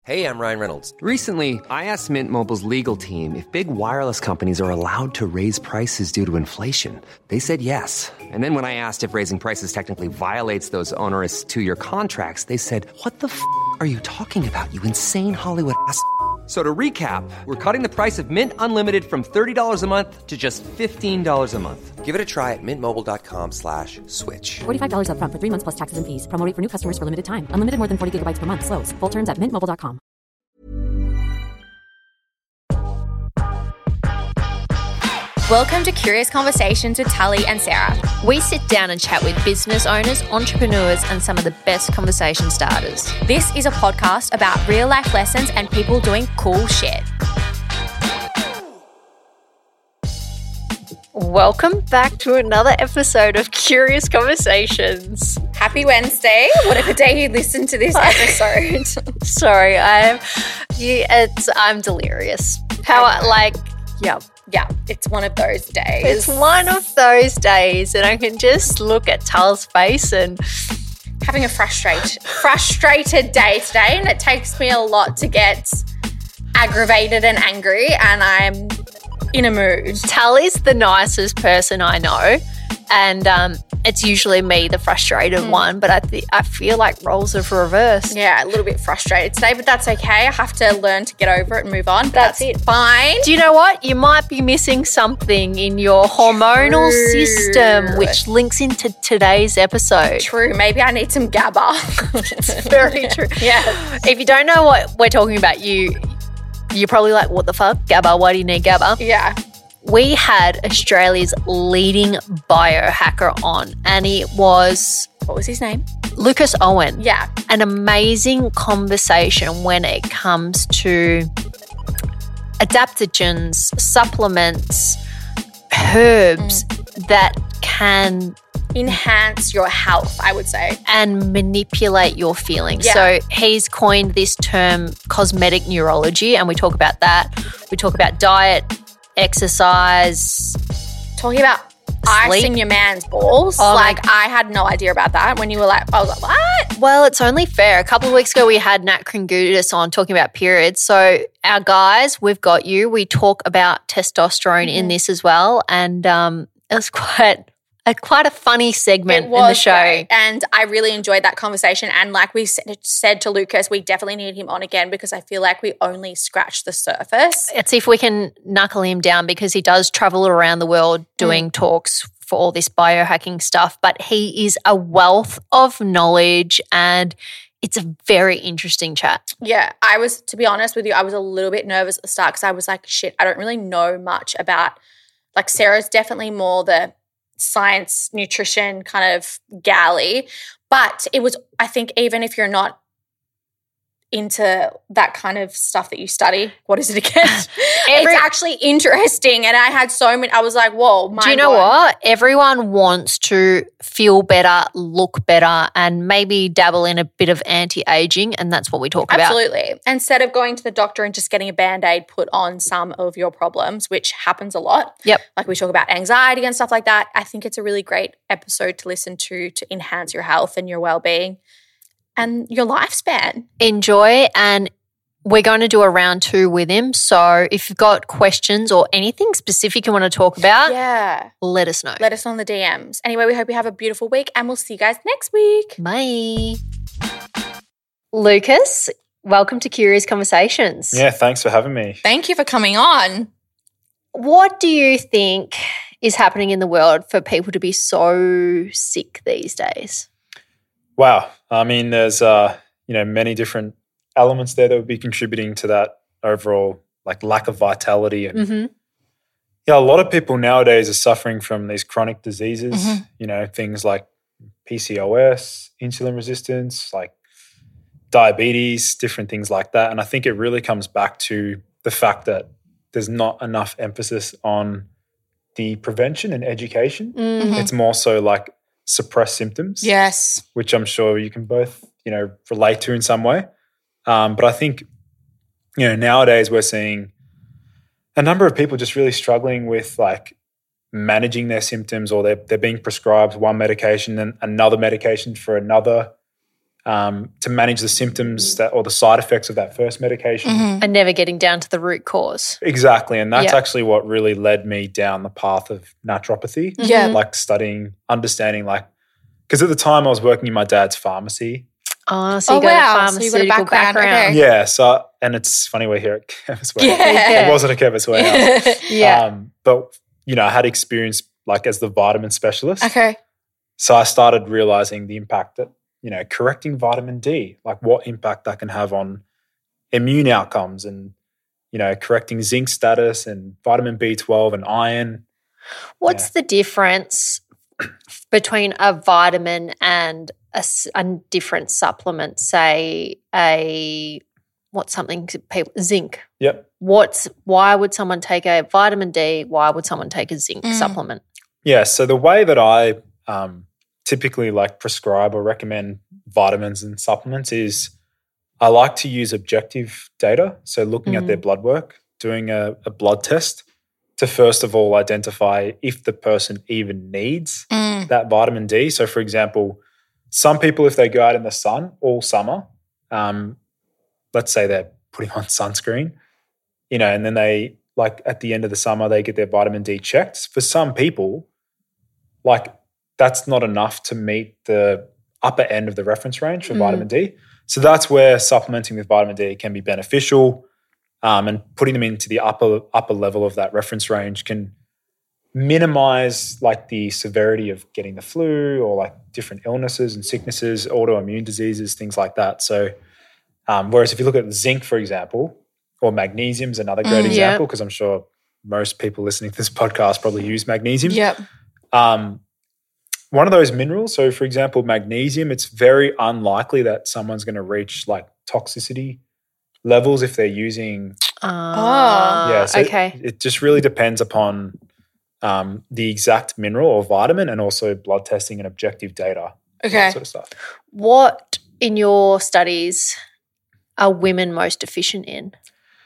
Hey, I'm Ryan Reynolds. Recently, I asked Mint Mobile's legal team if big wireless companies are allowed to raise prices due to inflation. They said yes. And then when I asked if raising prices technically violates those onerous two-year contracts, they said, "What the f*** are you talking about, you insane Hollywood ass?" So to recap, we're cutting the price of Mint Unlimited from $30 a month to just $15 a month. Give it a try at mintmobile.com/switch. $45 up front for 3 months plus taxes and fees. Promo rate for new customers for limited time. Unlimited more than 40 gigabytes per month. Slows full terms at mintmobile.com. Welcome to Curious Conversations with Tully and Sarah. We sit down and chat with business owners, entrepreneurs, and some of the best conversation starters. This is a podcast about real life lessons and people doing cool shit. Welcome back to another episode of Curious Conversations. Happy Wednesday, whatever day you listen to this episode. Sorry, I'm delirious. Yeah, it's one of those days. It's one of those days, and I can just look at Tal's face and having a frustrated day today, and it takes me a lot to get aggravated and angry, and I'm in a mood. Tal is the nicest person I know, and it's usually me, the frustrated one, but I feel like roles have reversed. Yeah, a little bit frustrated today, but that's okay. I have to learn to get over it and move on. That's it. Fine. Do you know what? You might be missing something in your hormonal system, which links into today's episode. True. Maybe I need some GABA. It's very true. Yeah. If you don't know what we're talking about, you're probably like, what the fuck? GABA, why do you need GABA? Yeah. We had Australia's leading biohacker on, and it was... What was his name? Lucas Owen. Yeah. An amazing conversation when it comes to adaptogens, supplements, herbs that can... enhance your health, I would say. And manipulate your feelings. Yeah. So he's coined this term cosmetic neurology, and we talk about that. We talk about diet, exercise. Talking about icing your man's balls. I had no idea about that. When you were like, I was like, what? Well, it's only fair. A couple of weeks ago, we had Nat Kringudis on talking about periods. So our guys, we've got you. We talk about testosterone in this as well. And it was quite a funny segment in the show. Great. And I really enjoyed that conversation. And like we said to Lucas, we definitely need him on again because I feel like we only scratched the surface. Let's see if we can knuckle him down because he does travel around the world doing talks for all this biohacking stuff. But he is a wealth of knowledge and it's a very interesting chat. Yeah, to be honest with you, I was a little bit nervous at the start because I was like, shit, I don't really know much about, like Sarah's definitely more the science, nutrition kind of galley. But it was, I think, even if you're not into that kind of stuff that you study, what is it again? It's actually interesting. And I had so many, I was like, whoa, mind Do you know blown. what? Everyone wants to feel better, look better, and maybe dabble in a bit of anti-aging, and that's what we talk about. Absolutely. Instead of going to the doctor and just getting a Band-Aid put on some of your problems, which happens a lot. Yep. Like we talk about anxiety and stuff like that. I think it's a really great episode to listen to enhance your health and your well-being and your lifespan. Enjoy, and we're going to do a round 2 with him. So if you've got questions or anything specific you want to talk about, let us know. Let us know in the DMs. Anyway, we hope you have a beautiful week and we'll see you guys next week. Bye. Lucas, welcome to Curious Conversations. Yeah, thanks for having me. Thank you for coming on. What do you think is happening in the world for people to be so sick these days? Wow. I mean, there's many different elements there that would be contributing to that overall like lack of vitality. And a lot of people nowadays are suffering from these chronic diseases, things like PCOS, insulin resistance, like diabetes, different things like that. And I think it really comes back to the fact that there's not enough emphasis on the prevention and education. It's more so like suppress symptoms. Yes. Which I'm sure you can both, relate to in some way. But I think, nowadays we're seeing a number of people just really struggling with like managing their symptoms, or they're being prescribed one medication and another medication for another to manage the symptoms or the side effects of that first medication. And never getting down to the root cause. Exactly. And that's Yeah. actually what really led me down the path of naturopathy. Yeah. Like studying, understanding, like, because at the time I was working in my dad's pharmacy. Oh, so you got a So you got a pharmaceutical background, background. okay. Yeah. So, and it's funny we're here at Chemist Warehouse. Yeah. It wasn't a Chemist Warehouse. Yeah. But, I had experience like as the vitamin specialist. Okay. So I started realizing the impact that, correcting vitamin D, like what impact that can have on immune outcomes and, correcting zinc status and vitamin B12 and iron. What's the difference between a vitamin and a different supplement, say zinc? Yep. Why would someone take a vitamin D? Why would someone take a zinc supplement? Yeah. So the way that I typically like prescribe or recommend vitamins and supplements is I like to use objective data. So looking at their blood work, doing a blood test to first of all identify if the person even needs that vitamin D. So for example, some people, if they go out in the sun all summer, let's say they're putting on sunscreen, and then they like at the end of the summer, they get their vitamin D checked. For some people, like that's not enough to meet the upper end of the reference range for vitamin D. So that's where supplementing with vitamin D can be beneficial, and putting them into the upper level of that reference range can minimize like the severity of getting the flu or like different illnesses and sicknesses, autoimmune diseases, things like that. So whereas if you look at zinc, for example, or magnesium is another great example, because I'm sure most people listening to this podcast probably use magnesium. Yep. One of those minerals, so for example, magnesium, it's very unlikely that someone's going to reach like toxicity levels if they're using. So okay. It just really depends upon the exact mineral or vitamin and also blood testing and objective data. Okay. That sort of stuff. What in your studies are women most deficient in?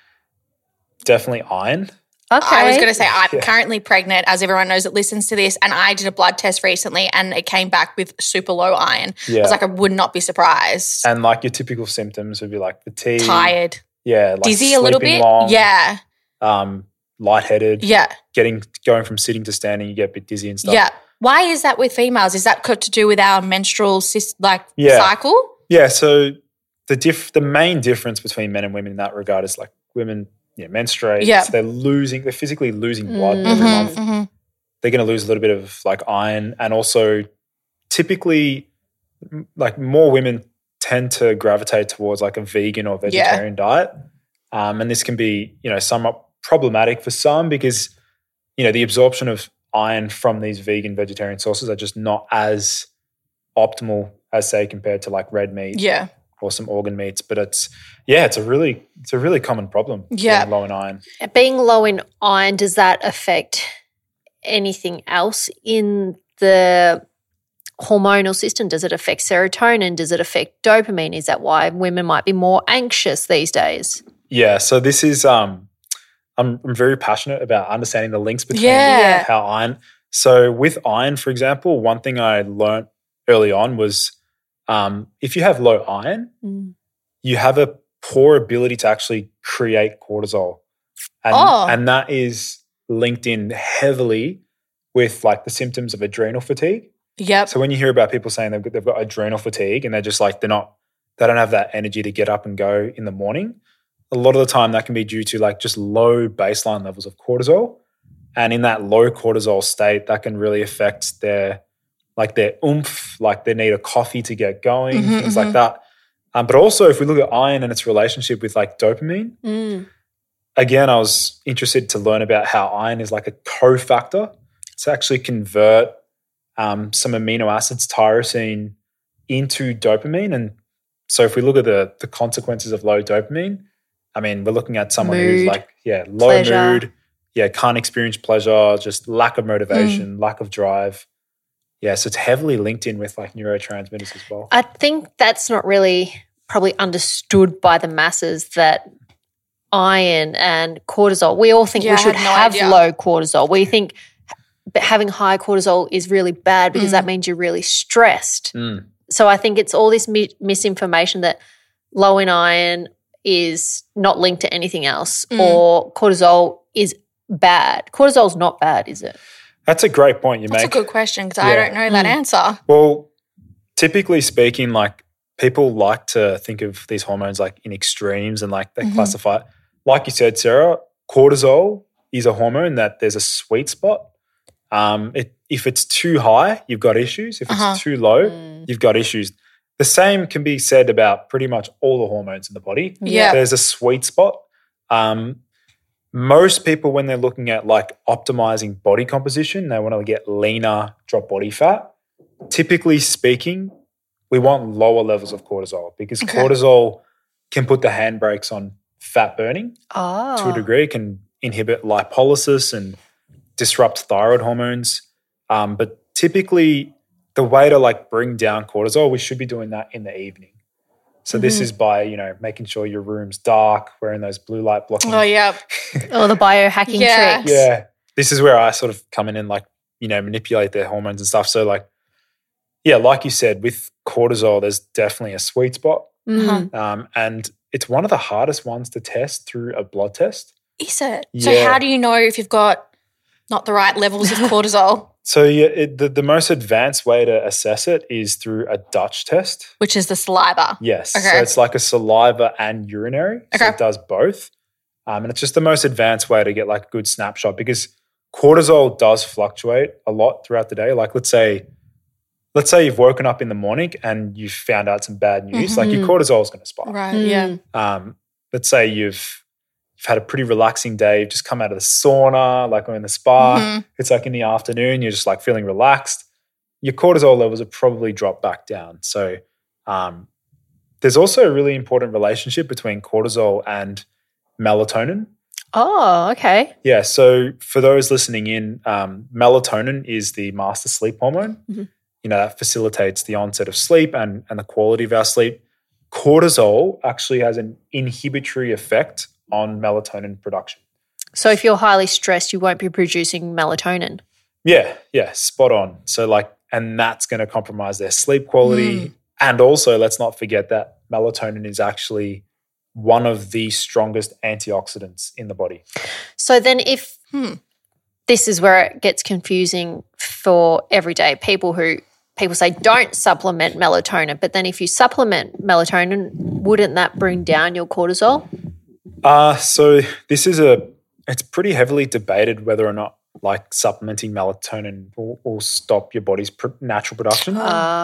Definitely iron. Okay. I was going to say I'm currently pregnant, as everyone knows that listens to this, and I did a blood test recently and it came back with super low iron. Yeah. I was like, I would not be surprised. And like your typical symptoms would be like fatigue. Tired. Yeah. Like Dizzy a little sleeping bit. long, Yeah. Lightheaded. Yeah. Going from sitting to standing, you get a bit dizzy and stuff. Yeah. Why is that with females? Is that got to do with our menstrual cycle? Yeah. So the main difference between men and women in that regard is like women menstruate. Yeah. So they're physically losing blood every month. They're going to lose a little bit of like iron, and also typically like more women tend to gravitate towards like a vegan or vegetarian diet. And this can be, somewhat problematic for some because, the absorption of iron from these vegan vegetarian sources are just not as optimal as say compared to like red meat. Yeah. Or some organ meats, but it's a really common problem. Yeah. Being low in iron. Being low in iron, does that affect anything else in the hormonal system? Does it affect serotonin? Does it affect dopamine? Is that why women might be more anxious these days? Yeah. So this is I'm very passionate about understanding the links between how iron. So with iron, for example, one thing I learned early on was if you have low iron, you have a poor ability to actually create cortisol. And that is linked in heavily with like the symptoms of adrenal fatigue. Yep. So when you hear about people saying they've got adrenal fatigue and they're just like they don't have that energy to get up and go in the morning, a lot of the time that can be due to like just low baseline levels of cortisol. And in that low cortisol state, that can really affect their oomph, like they need a coffee to get going, things like that. But also if we look at iron and its relationship with like dopamine, again, I was interested to learn about how iron is like a cofactor to actually convert some amino acids, tyrosine, into dopamine. And so if we look at the consequences of low dopamine, I mean, we're looking at someone who's like, low pleasure. mood, can't experience pleasure, just lack of motivation, lack of drive. Yeah, so it's heavily linked in with like neurotransmitters as well. I think that's not really probably understood by the masses, that iron and cortisol, we all think we should have low cortisol. We think having high cortisol is really bad because that means you're really stressed. So I think it's all this misinformation that low in iron is not linked to anything else or cortisol is bad. Cortisol's not bad, is it? That's a great point you That's make. a good question because I don't know that answer. Well, typically speaking, like people like to think of these hormones like in extremes and like they classify it. Like you said, Sarah, cortisol is a hormone that there's a sweet spot. If it's too high, you've got issues. If it's too low, you've got issues. The same can be said about pretty much all the hormones in the body. Yeah. There's a sweet spot. Most people, when they're looking at like optimizing body composition, they want to get leaner, drop body fat. Typically speaking, we want lower levels of cortisol because cortisol can put the handbrakes on fat burning to a degree. It can inhibit lipolysis and disrupt thyroid hormones. But typically the way to like bring down cortisol, we should be doing that in the evening. So this is by, making sure your room's dark, wearing those blue light blocking. Oh, yeah. Or the biohacking tricks. Yeah. This is where I sort of come in and like, manipulate their hormones and stuff. So like, like you said, with cortisol, there's definitely a sweet spot. And it's one of the hardest ones to test through a blood test. Is it? Yeah. So how do you know if you've got not the right levels of cortisol? So the most advanced way to assess it is through a Dutch test. Which is the saliva. Yes. Okay. So it's like a saliva and urinary. So it does both. And it's just the most advanced way to get like a good snapshot because cortisol does fluctuate a lot throughout the day. Like let's say you've woken up in the morning and you've found out some bad news, like your cortisol is going to spike. Right, yeah. Let's say you've had a pretty relaxing day, you've just come out of the sauna, like or in the spa, it's like in the afternoon, you're just like feeling relaxed. Your cortisol levels have probably dropped back down. So there's also a really important relationship between cortisol and melatonin. Oh, okay. Yeah, so for those listening in, melatonin is the master sleep hormone. That facilitates the onset of sleep and the quality of our sleep. Cortisol actually has an inhibitory effect on melatonin production. So if you're highly stressed, you won't be producing melatonin. Yeah, spot on. So and that's going to compromise their sleep quality. And also, let's not forget that melatonin is actually one of the strongest antioxidants in the body. So then if this is where it gets confusing for everyday people say don't supplement melatonin, but then if you supplement melatonin, wouldn't that bring down your cortisol? So this is it's pretty heavily debated whether or not like supplementing melatonin will stop your body's natural production.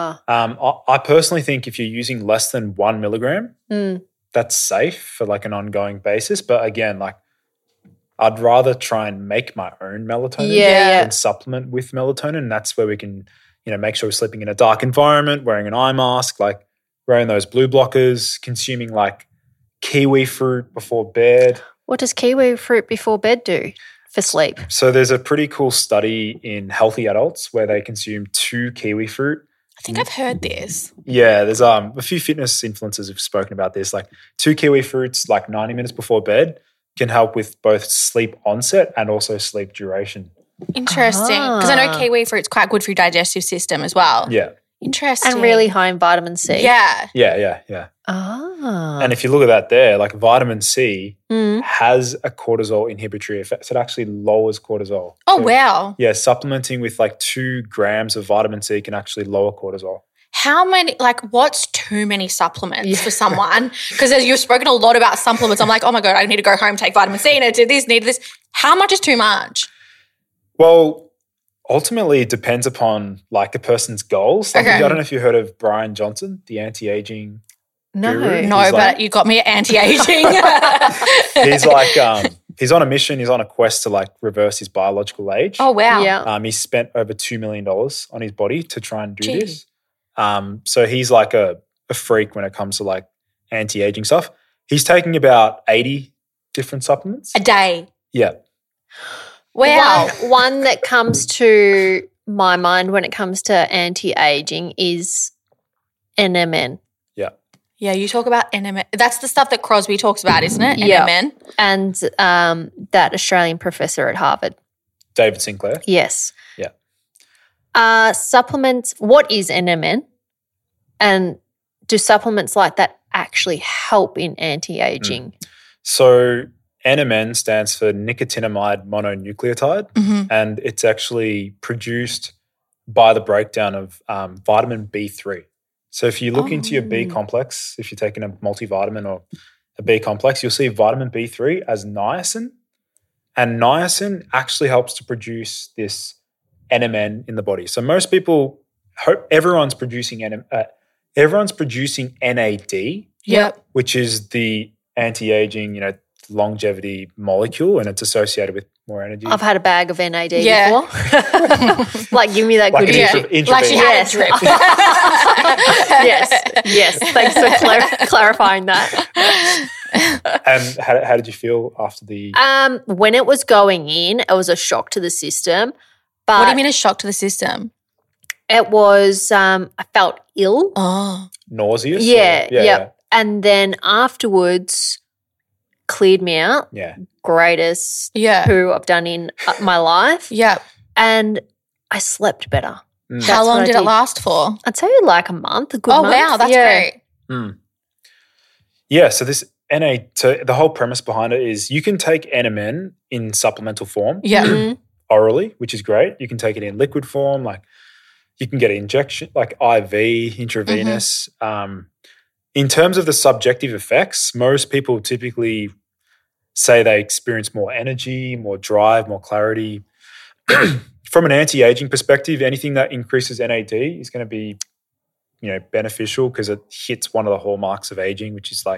I personally think if you're using less than 1 milligram, that's safe for like an ongoing basis. But again, like I'd rather try and make my own melatonin than supplement with melatonin. And that's where we can, make sure we're sleeping in a dark environment, wearing an eye mask, like wearing those blue blockers, consuming like kiwi fruit before bed. What does kiwi fruit before bed do for sleep? So there's a pretty cool study in healthy adults where they consume 2 kiwi fruit. I think I've heard this. Yeah, there's a few fitness influencers who've spoken about this. Like 2 kiwi fruits, like 90 minutes before bed, can help with both sleep onset and also sleep duration. Interesting. Because I know kiwi fruit's quite good for your digestive system as well. Yeah. Interesting. And really high in vitamin C. Yeah. Yeah. And if you look at that there, like vitamin C has a cortisol inhibitory effect. So it actually lowers cortisol. Oh, wow. Yeah, supplementing with like 2 grams of vitamin C can actually lower cortisol. How many, what's too many supplements for someone? Because as you've spoken a lot about supplements, I'm like, oh my God, I need to go home, take vitamin C, need to do this, need this. How much is too much? Well, ultimately it depends upon like a person's goals. Like, I don't know if you heard of Brian Johnson, the anti-aging guru. No, but you got me at anti-aging. He's like, he's on a mission. He's on a quest to like reverse his biological age. Oh, wow. Yeah. He spent over $2 million on his body to try and do this. So he's like a freak when it comes to like anti-aging stuff. He's taking about 80 different supplements. A day. Yeah. Wow. One that comes to my mind when it comes to anti-aging is NMN. Yeah. Yeah, you talk about NMN. That's the stuff that Crosby talks about, isn't it? Yeah. NMN. And that Australian professor at Harvard. David Sinclair. Yes. Yeah. Supplements, what is NMN? And do supplements like that actually help in anti-aging? So NMN stands for nicotinamide mononucleotide, and it's actually produced by the breakdown of vitamin B3. So if you look into your B complex, if you're taking a multivitamin or a B complex, you'll see vitamin B3 as niacin, and niacin actually helps to produce this NMN in the body. So most people, everyone's producing NAD, Yep. which is the anti-aging, longevity molecule, and it's associated with more energy. I've had a bag of NAD Yeah. before. Like, give me that Like good an shit. Like she had a drip. Yes. Thanks for clarifying that. And how did you feel after the? When it was going in, it was a shock to the system. But What do you mean a shock to the system? it was, I felt ill. Oh. Nauseous? or- Yeah. And then afterwards, cleared me out. Yeah. Greatest Yeah. poo I've done in my life. Yeah. And I slept better. Mm. How That's long what I did it did. last for? I'd say like a month, a good Oh, month. wow. That's great. Yeah. So this so the whole premise behind it is you can take NMN in supplemental form Yeah. Mhm. orally, which is great. You can take it in liquid form, like you can get an injection, like IV, intravenous. In terms of the subjective effects, most people typically say they experience more energy, more drive, more clarity. From an anti-aging perspective, anything that increases NAD is going to be, beneficial because it hits one of the hallmarks of aging, which is like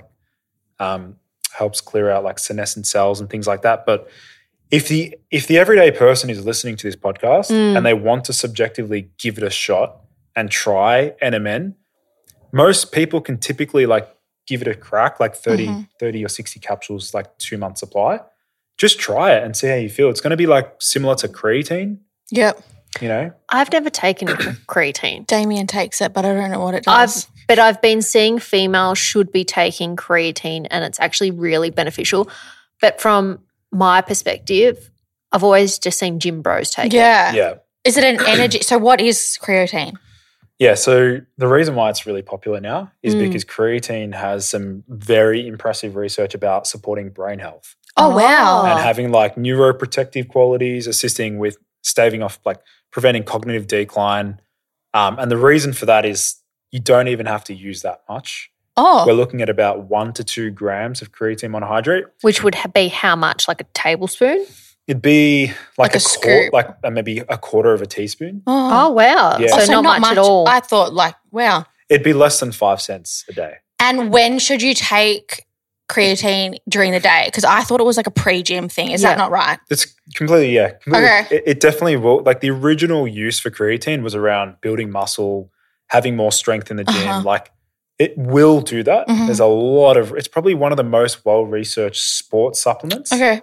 helps clear out like senescent cells and things like that. But if the everyday person is listening to this podcast and they want to subjectively give it a shot and try NMN, most people can typically like give it a crack, like 30 or 60 capsules, like 2 months supply. Just try it and see how you feel. It's going to be like similar to creatine, Yep. I've never taken creatine. Damien takes it, but I don't know what it does. I've been seeing females should be taking creatine and it's actually really beneficial. But from my perspective, I've always just seen gym bros take it. Yeah. Is it an energy? So what is creatine? Yeah, so the reason why it's really popular now is because creatine has some very impressive research about supporting brain health Oh, wow. and having like neuroprotective qualities, assisting with staving off, like preventing cognitive decline. And the reason for that is you don't even have to use that much. We're Oh, looking at about 1 to 2 grams of creatine monohydrate. Which would be how much? Like a tablespoon? It'd be like, Like a scoop. maybe a quarter of a teaspoon. Oh, wow. Yeah. So, not much at all. I thought wow. It'd be less than 5 cents a day. And when should you take creatine during the day? Because I thought it was like a pre-gym thing. Is that not right? It's completely. Okay. It definitely will. Like the original use for creatine was around building muscle, having more strength in the gym. Like it will do that. There's a lot of. It's probably one of the most well-researched sports supplements. Okay.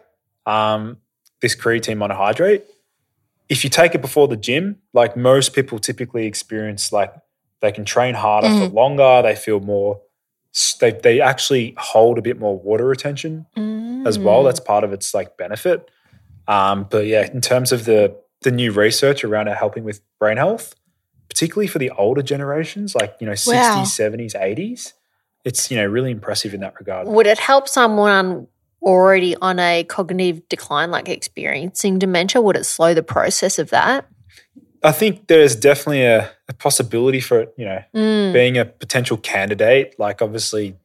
This creatine monohydrate. If you take it before the gym, like most people typically experience, like they can train harder for longer. They feel more. They actually hold a bit more water retention as well. That's part of its like benefit. But yeah, in terms of the new research around it helping with brain health, particularly for the older generations, like 60s, 70s, 80s, it's really impressive in that regard. Would it help someone already on a cognitive decline, like experiencing dementia? Would it slow the process of that? I think there's definitely a possibility for it, being a potential candidate. Like obviously,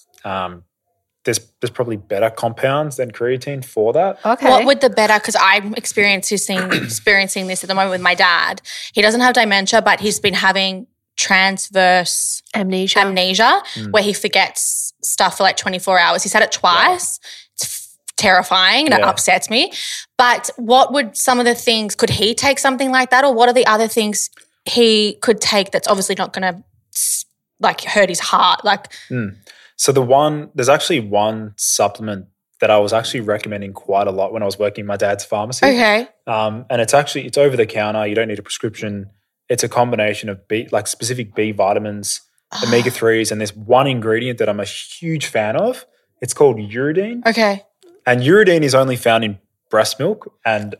there's probably better compounds than creatine for that. Okay. What would the better? Because I'm experiencing this at the moment with my dad. He doesn't have dementia, but he's been having transverse amnesia? where he forgets stuff for like 24 hours. He's had it twice. It's terrifying and it upsets me. But what would some of the things, could he take something like that, or what are the other things he could take that's obviously not going to like hurt his heart? Like, So there's actually one supplement that I was actually recommending quite a lot when I was working in my dad's pharmacy. okay. And it's over the counter. You don't need a prescription. It's a combination of specific B vitamins, omega-3s, and there's one ingredient that I'm a huge fan of. It's called uridine. Okay. And uridine is only found in breast milk and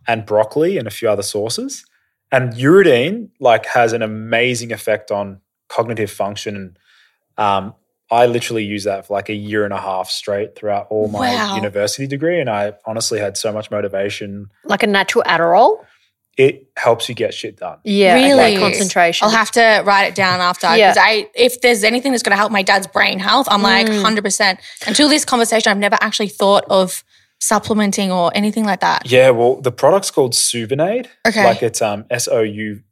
broccoli and a few other sources. And uridine has an amazing effect on cognitive function. And I literally used that for like a year and a half straight throughout all my university degree. And I honestly had so much motivation. Like a natural Adderall? It helps you get shit done. Yeah. Really? Like concentration. I'll have to write it down after. Yeah. Because if there's anything that's going to help my dad's brain health, I'm like 100%. Until this conversation, I've never actually thought of supplementing or anything like that. Yeah, well, the product's called Suvenaid. Okay. Like it's SOUVENAID.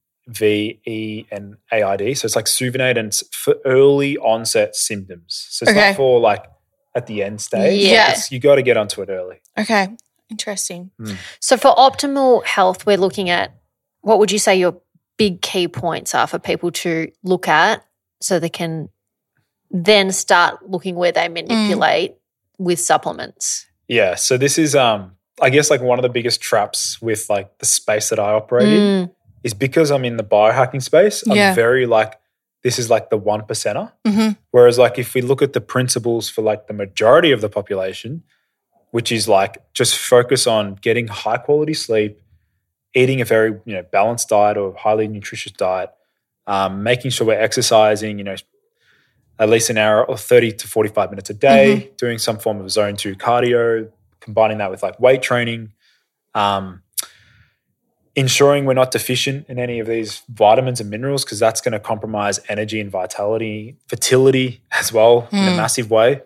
So it's like Suvenaid, and it's for early onset symptoms. So it's not for like at the end stage. Yeah. You got to get onto it early. Okay. Interesting. So for optimal health, we're looking at, what would you say your big key points are for people to look at so they can then start looking where they manipulate with supplements? Yeah. So this is, I guess, like one of the biggest traps with like the space that I operate in is because I'm in the biohacking space. I'm very like, this is like the 1%er. Whereas like if we look at the principles for like the majority of the population, which is like just focus on getting high quality sleep, eating a very balanced diet or highly nutritious diet, making sure we're exercising, at least an hour or 30 to 45 minutes a day, doing some form of zone 2 cardio, combining that with like weight training, ensuring we're not deficient in any of these vitamins and minerals, because that's going to compromise energy and vitality, fertility as well in a massive way.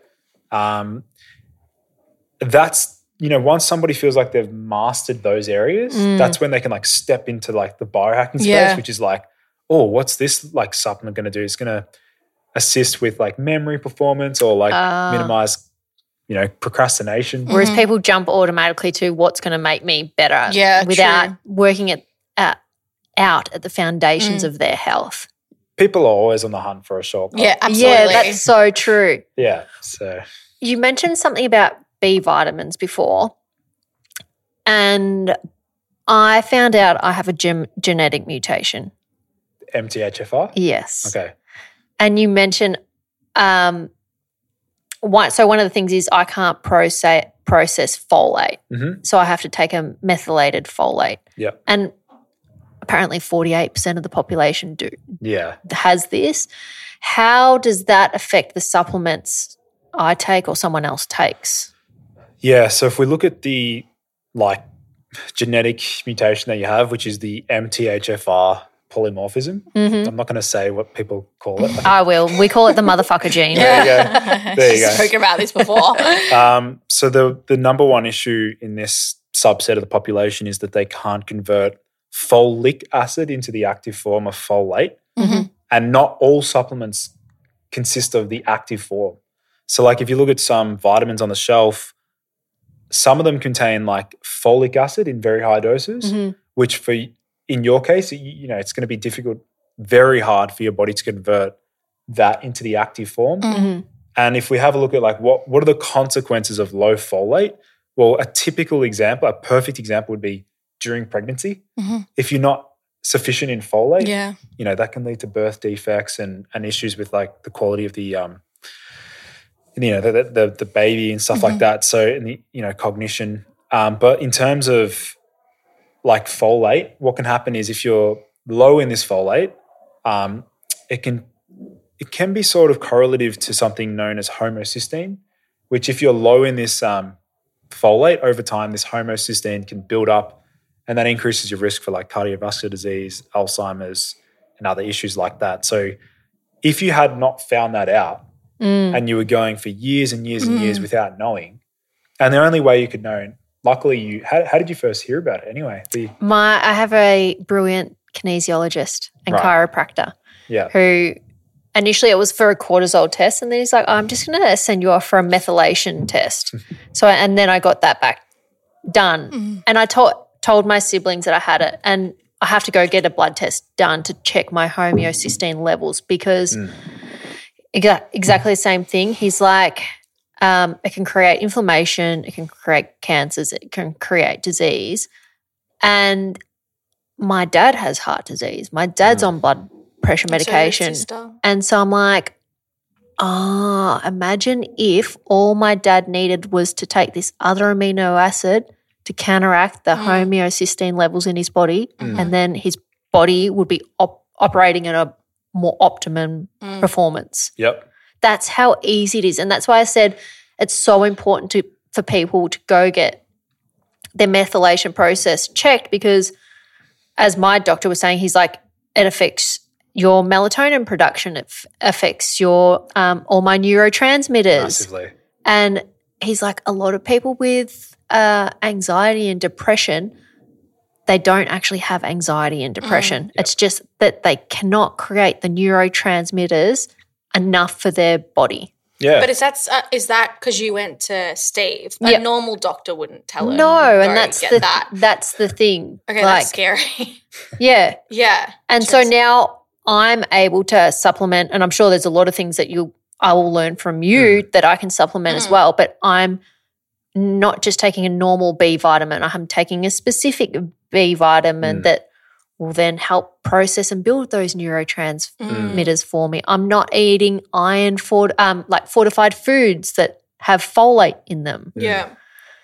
That's, once somebody feels like they've mastered those areas, that's when they can like step into like the biohacking space, which is like, oh, what's this like supplement going to do? It's going to assist with like memory performance or like minimize, procrastination. Whereas people jump automatically to what's going to make me better without working it out at the foundations of their health. People are always on the hunt for a shortcut. Yeah, absolutely. Yeah, that's so true. Yeah. So you mentioned something about B vitamins before, and I found out I have a genetic mutation. MTHFR? Yes. Okay. And you mentioned one of the things is I can't process folate. So I have to take a methylated folate. Yeah. And apparently 48% of the population has this. How does that affect the supplements I take or someone else takes? Yeah, so if we look at the like genetic mutation that you have, which is the MTHFR polymorphism, I'm not going to say what people call it. I will. We call it the motherfucker gene. There you go. Spoken about this before. So the number one issue in this subset of the population is that they can't convert folic acid into the active form of folate, and not all supplements consist of the active form. So like if you look at some vitamins on the shelf, some of them contain like folic acid in very high doses, which in your case, it's going to be very hard for your body to convert that into the active form. And if we have a look at like what are the consequences of low folate? Well, a perfect example would be during pregnancy. If you're not sufficient in folate, that can lead to birth defects and issues with like the quality of the the baby and stuff like that. So, in the, cognition. But in terms of like folate, what can happen is if you're low in this folate, it can be sort of correlative to something known as homocysteine, which if you're low in this folate over time, this homocysteine can build up, and that increases your risk for like cardiovascular disease, Alzheimer's, and other issues like that. So if you had not found that out, and you were going for years and years and years without knowing, and the only way you could know, luckily how did you first hear about it anyway? I have a brilliant kinesiologist and chiropractor who initially it was for a cortisol test, and then he's like, I'm just going to send you off for a methylation test. And then I got that back done. And I told my siblings that I had it, and I have to go get a blood test done to check my homocysteine levels because exactly the same thing. He's like, it can create inflammation, it can create cancers, it can create disease. And my dad has heart disease. My dad's on blood pressure medication. And so I'm like, imagine if all my dad needed was to take this other amino acid to counteract the homocysteine levels in his body, and then his body would be operating in a more optimum performance. Yep. That's how easy it is. And that's why I said it's so important for people to go get their methylation process checked, because as my doctor was saying, he's like, it affects your melatonin production. It affects your all my neurotransmitters. Massively. And he's like, a lot of people with anxiety and depression, they don't actually have anxiety and depression. It's just that they cannot create the neurotransmitters enough for their body. Yeah. But is that because you went to Steve? A normal doctor wouldn't tell him. No, and that. That's the thing. Okay, that's scary. Yeah. Yeah. And so now I'm able to supplement, and I'm sure there's a lot of things that I will learn from you that I can supplement as well, but I'm not just taking a normal B vitamin. I'm taking a specific B vitamin that will then help process and build those neurotransmitters for me. I'm not eating fortified foods that have folate in them. Yeah.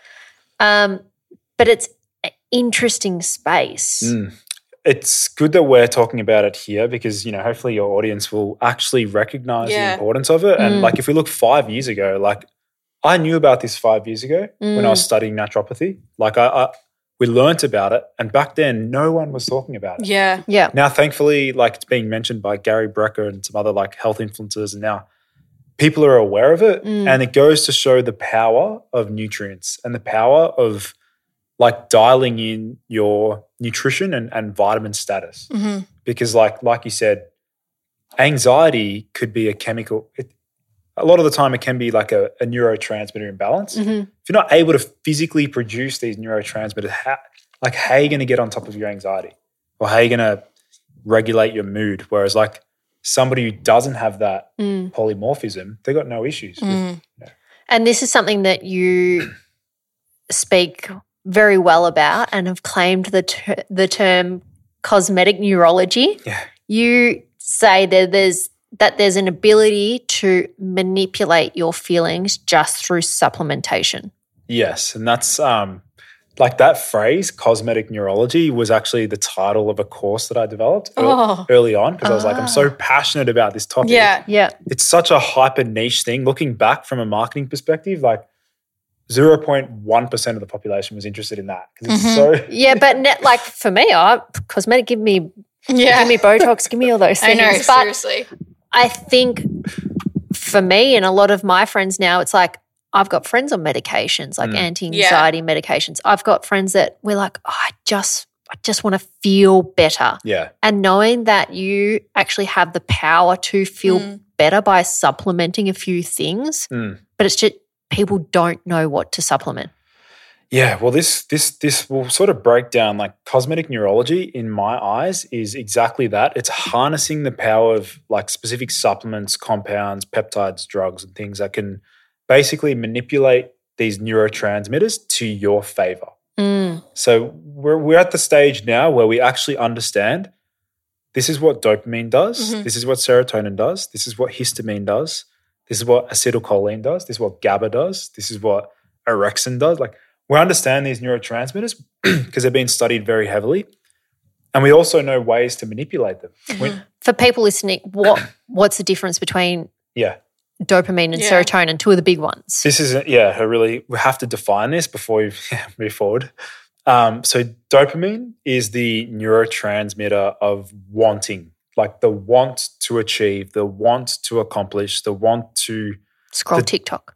But it's an interesting space. It's good that we're talking about it here because, hopefully your audience will actually recognize the importance of it. And if we look 5 years ago, I knew about this 5 years ago when I was studying naturopathy. We learnt about it, and back then no one was talking about it. Yeah. Yeah. Now, thankfully, it's being mentioned by Gary Brecker and some other health influencers, and now people are aware of it. And it goes to show the power of nutrients and the power of dialing in your nutrition and vitamin status. Because like you said, anxiety could be a chemical. A lot of the time it can be a neurotransmitter imbalance. If you're not able to physically produce these neurotransmitters, how are you going to get on top of your anxiety? Or how are you going to regulate your mood? Whereas somebody who doesn't have that polymorphism, they've got no issues. And this is something that you speak very well about and have claimed the term cosmetic neurology. Yeah. You say that there's an ability to manipulate your feelings just through supplementation. Yes, and that's that phrase, cosmetic neurology, was actually the title of a course that I developed early on because I was I'm so passionate about this topic. Yeah. Yeah. It's such a hyper niche thing. Looking back from a marketing perspective, 0.1% of the population was interested in that because it's so. Yeah, but for me, cosmetic, give me Botox, give me all those I things. know, But seriously. I think for me and a lot of my friends now, it's I've got friends on medications, anti-anxiety medications. I've got friends that we're I just want to feel better. Yeah. And knowing that you actually have the power to feel better by supplementing a few things, but it's just people don't know what to supplement. Yeah, well, this will sort of break down cosmetic neurology in my eyes is exactly that. It's harnessing the power of specific supplements, compounds, peptides, drugs, and things that can basically manipulate these neurotransmitters to your favor. So we're at the stage now where we actually understand this is what dopamine does, this is what serotonin does, this is what histamine does, this is what acetylcholine does, this is what GABA does, this is what orexin does. We understand these neurotransmitters because they've been studied very heavily, and we also know ways to manipulate them. For people listening, what's the difference between dopamine and serotonin, two of the big ones? This is we have to define this before we move forward. So dopamine is the neurotransmitter of wanting, the want to achieve, the want to accomplish, the want to scroll TikTok.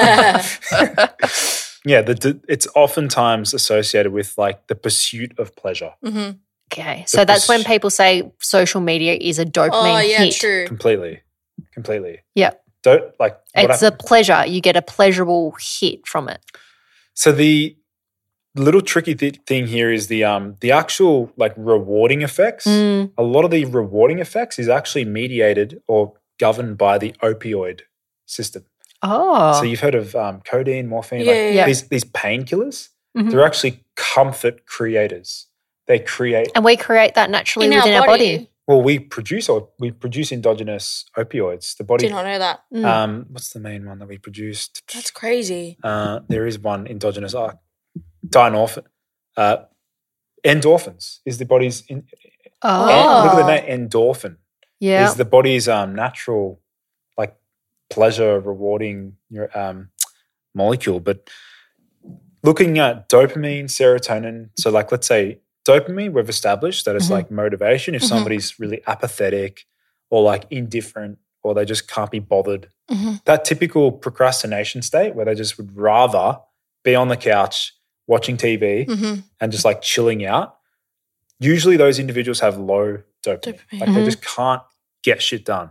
Yeah, it's oftentimes associated with the pursuit of pleasure. Okay, so that's when people say social media is a dopamine hit. True. Completely. Yeah. It's a pleasure. You get a pleasurable hit from it. So the little tricky thing here is the actual rewarding effects. A lot of the rewarding effects is actually mediated or governed by the opioid system. Oh. So you've heard of codeine, morphine, these painkillers. They're actually comfort creators. They create, and we create that naturally within our body. Well, we produce endogenous opioids. The body. Did not know that. What's the main one that we produced? That's crazy. There is one endogenous dynorphin. Endorphins is the body's. Look at the name endorphin. Yeah. is the body's natural, like pleasure rewarding your molecule. But looking at dopamine, serotonin, so like let's say dopamine, we've established that it's like motivation. If somebody's really apathetic or like indifferent or they just can't be bothered, that typical procrastination state where they just would rather be on the couch watching TV and just like chilling out, usually those individuals have low dopamine. Like they just can't get shit done.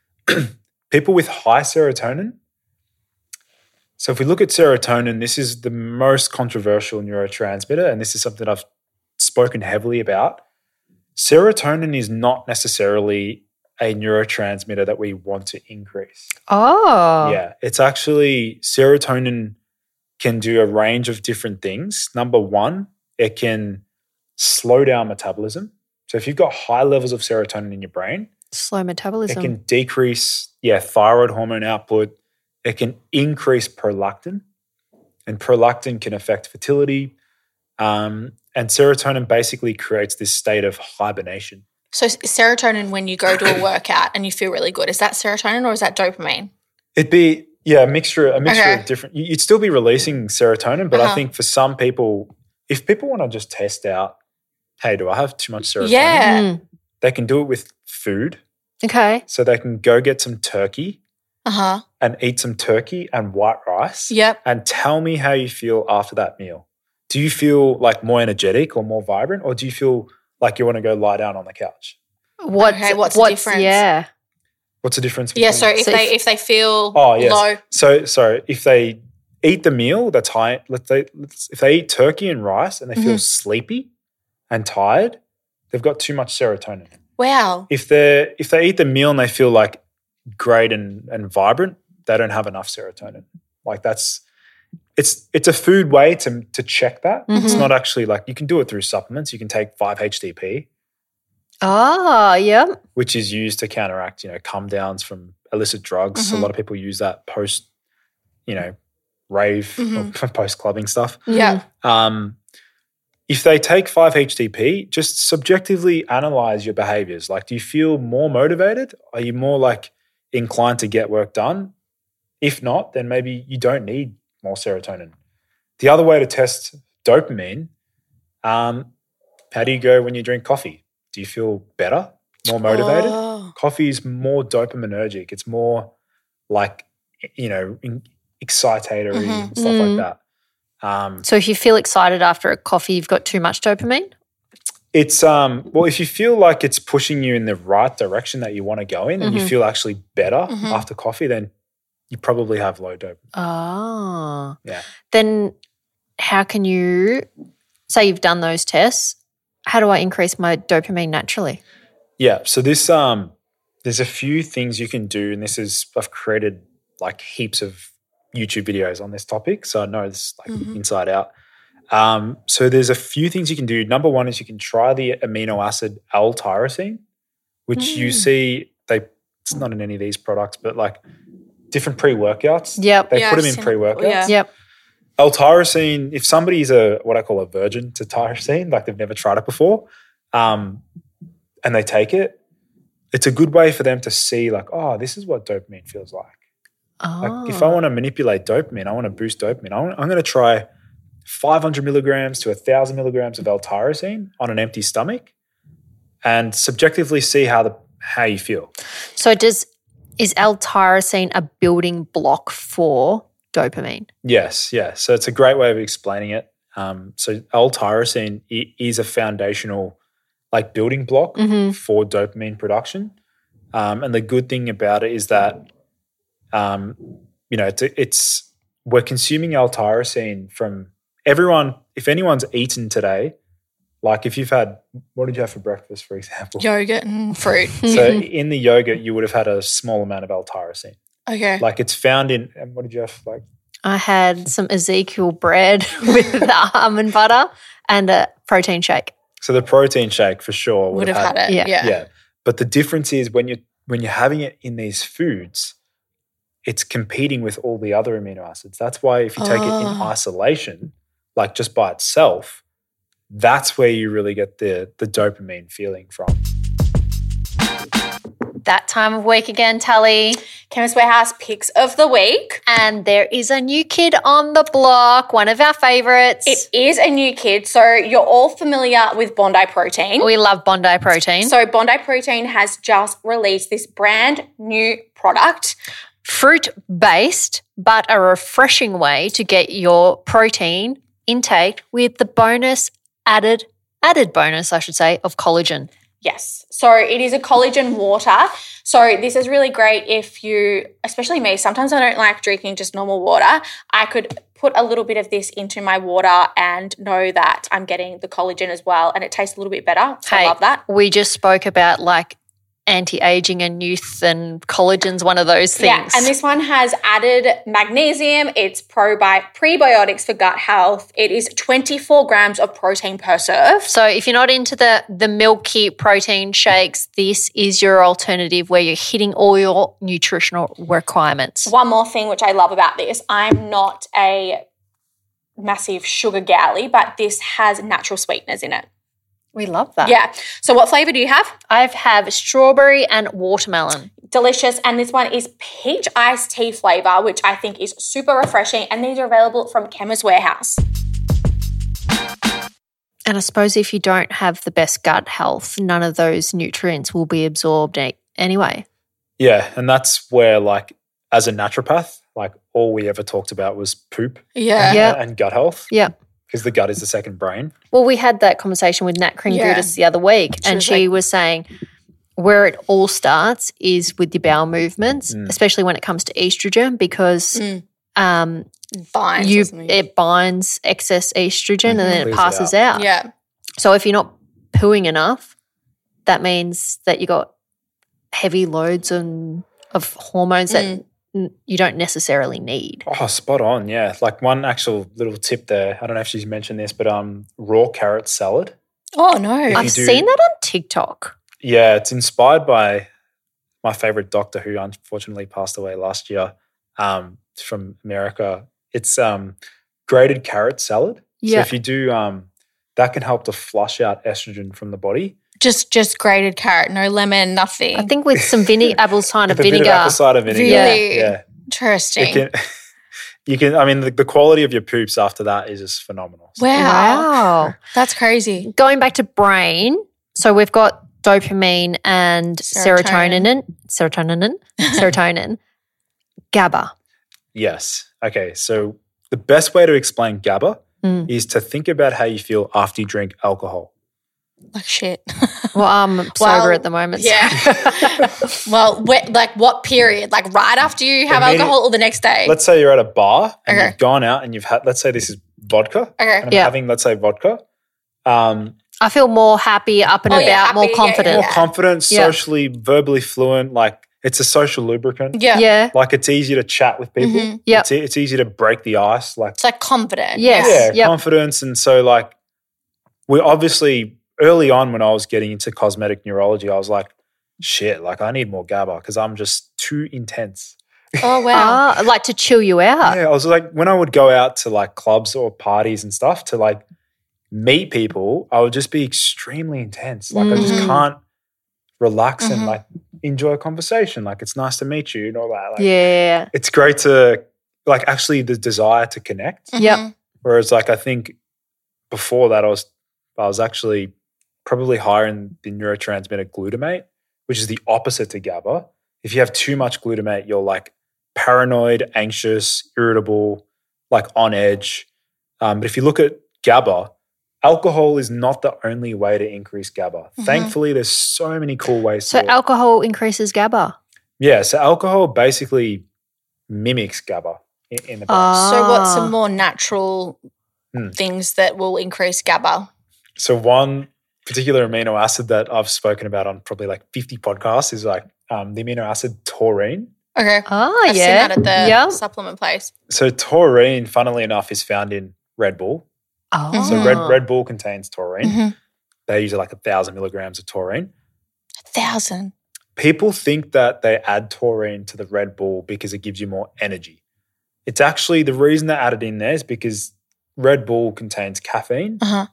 People with high serotonin, so if we look at serotonin, this is the most controversial neurotransmitter, and this is something I've spoken heavily about. Serotonin is not necessarily a neurotransmitter that we want to increase. Oh. Yeah, it's actually serotonin can do a range of different things. Number one, it can slow down metabolism. So if you've got high levels of serotonin in your brain, Slow metabolism. it can decrease thyroid hormone output. It can increase prolactin, and prolactin can affect fertility. And serotonin basically creates this state of hibernation. So serotonin, when you go to a workout and you feel really good, is that serotonin or is that dopamine? It'd be a mixture Okay. of different. You'd still be releasing serotonin, but I think for some people, if people want to just test out, hey, do I have too much serotonin? Yeah. They can do it with food. Okay. So they can go get some turkey Uh-huh. and eat some turkey and white rice. Yep. And tell me how you feel after that meal. Do you feel like more energetic or more vibrant, or do you feel like you want to go lie down on the couch? What's the difference? Yeah. What's the difference? Yeah, between- so if they feel Oh, yes. low. So if they eat the meal that's high, if they eat turkey and rice and they feel sleepy and tired, they've got too much serotonin. Wow. If they eat the meal and they feel like great and vibrant, they don't have enough serotonin. Like it's a food way to check that. It's not actually like you can do it through supplements. You can take 5-HTP, Oh, yeah. which is used to counteract, come downs from illicit drugs. So a lot of people use that post, rave or post clubbing stuff. Yeah. If they take 5-HTP, just subjectively analyze your behaviors. Like, do you feel more motivated? Are you more like inclined to get work done? If not, then maybe you don't need more serotonin. The other way to test dopamine, how do you go when you drink coffee? Do you feel better, more motivated? Oh. Coffee is more dopaminergic. It's more like, excitatory and stuff like that. So if you feel excited after a coffee, you've got too much dopamine? It's if you feel like it's pushing you in the right direction that you want to go in and you feel actually better after coffee, then you probably have low dopamine. Oh. Yeah. Then how can you say you've done those tests? How do I increase my dopamine naturally? Yeah. So this there's a few things you can do, and I've created like heaps of YouTube videos on this topic, so I know this like inside out. So there's a few things you can do. Number one is you can try the amino acid L-tyrosine, which you see it's not in any of these products, but like different pre-workouts. Yep. They Yeah, put them I've in seen it. pre-workouts. Yeah. Yep. L-tyrosine, if somebody's what I call a virgin to tyrosine, like they've never tried it before, and they take it, it's a good way for them to see like, oh, this is what dopamine feels like. Like if I want to manipulate dopamine, I want to boost dopamine, I'm going to try 500 milligrams to 1,000 milligrams of L-tyrosine on an empty stomach and subjectively see how you feel. So is L-tyrosine a building block for dopamine? Yes, yeah. So it's a great way of explaining it. So L-tyrosine is a foundational like building block for dopamine production. And the good thing about it is that, we're consuming L-tyrosine from everyone. If anyone's eaten today, like if you've had, what did you have for breakfast, for example? Yogurt and fruit. So in the yogurt, you would have had a small amount of L-tyrosine. Okay. Like it's found in, and what did you have? Like I had some Ezekiel bread with almond butter and a protein shake. So the protein shake for sure would have had it. Yeah. Yeah. But the difference is when you're having it in these foods, it's competing with all the other amino acids. That's why if you take it in isolation, like just by itself, that's where you really get the dopamine feeling from. that time of week again, Tally. Chemist Warehouse picks of the week. And there is a new kid on the block, one of our favourites. It is a new kid. So you're all familiar with Bondi Protein. We love Bondi Protein. So Bondi Protein has just released this brand new product. Fruit-based, but a refreshing way to get your protein intake with the added bonus, I should say, of collagen. Yes. So it is a collagen water. So this is really great if you, especially me, sometimes I don't like drinking just normal water. I could put a little bit of this into my water and know that I'm getting the collagen as well, and it tastes a little bit better. So I love that. We just spoke about like anti-aging and youth, and collagen's one of those things. Yeah, and this one has added magnesium. It's prebiotics for gut health. It is 24 grams of protein per serve. So if you're not into the milky protein shakes, this is your alternative where you're hitting all your nutritional requirements. One more thing which I love about this, I'm not a massive sugar galley, but this has natural sweeteners in it. We love that. Yeah. So what flavour do you have? I have strawberry and watermelon. Delicious. And this one is peach iced tea flavour, which I think is super refreshing. And these are available from Chemist Warehouse. And I suppose if you don't have the best gut health, none of those nutrients will be absorbed anyway. Yeah, and that's where, like, as a naturopath, like, all we ever talked about was poop and gut health. Yeah. Because the gut is the second brain. Well, we had that conversation with Nat Kringudis the other week, and she was saying where it all starts is with your bowel movements, especially when it comes to estrogen, because it binds excess estrogen and then it passes out. Yeah. So if you're not pooing enough, that means that you got heavy loads of hormones that you don't necessarily need. Oh, spot on, yeah. Like one actual little tip there, I don't know if she's mentioned this, but raw carrot salad. Oh, no. I've seen that on TikTok. Yeah, it's inspired by my favourite doctor who unfortunately passed away last year from America. It's grated carrot salad. Yeah. So if you do, that can help to flush out estrogen from the body. Just grated carrot, no lemon, nothing. I think with some apple cider With a vinegar. bit of apple cider vinegar. Really? Yeah. Interesting. I mean, the quality of your poops after that is just phenomenal. So, Wow. That's crazy. Going back to brain, so we've got dopamine and serotonin. GABA. yes. Okay, so the best way to explain GABA is to think about how you feel after you drink alcohol. Like shit. Well, I'm sober at the moment. Yeah. Well, what period? Like right after you have alcohol or the next day? Let's say you're at a bar and you've gone out and you've had, let's say this is vodka. Okay. And I'm having, let's say, vodka. I feel more happy, up and about, more confident. More confident, socially, verbally fluent. Like it's a social lubricant. Yeah. Yeah. Like it's easy to chat with people. Mm-hmm. Yep. It's easy to break the ice. Like It's like confident. Yes. yeah, Yep. confidence. And so like we obviously early on when I was getting into cosmetic neurology, I was like, shit, like I need more GABA because I'm just too intense. Oh, wow. Like to chill you out. Yeah, I was like, when I would go out to like clubs or parties and stuff to like meet people, I would just be extremely intense. Like I just can't relax and like enjoy a conversation. Like it's nice to meet you and all that. Like, Yeah. it's great to like actually the desire to connect. Yep. Whereas like I think before that I was actually probably higher in the neurotransmitter glutamate, which is the opposite to GABA. If you have too much glutamate, you're like paranoid, anxious, irritable, like on edge. But if you look at GABA, alcohol is not the only way to increase GABA. Thankfully, there's so many cool ways So to alcohol increases GABA. Yeah, so alcohol basically mimics GABA in the brain. So what's some more natural things that will increase GABA? So one particular amino acid that I've spoken about on probably like 50 podcasts is like the amino acid taurine. Okay. Oh, I've seen yeah. that at the Yeah. supplement place. So taurine, funnily enough, is found in Red Bull. Oh. So Red Bull contains taurine. They use like 1,000 milligrams of taurine. 1,000. People think that they add taurine to the Red Bull because it gives you more energy. It's actually the reason they add it in there is because Red Bull contains caffeine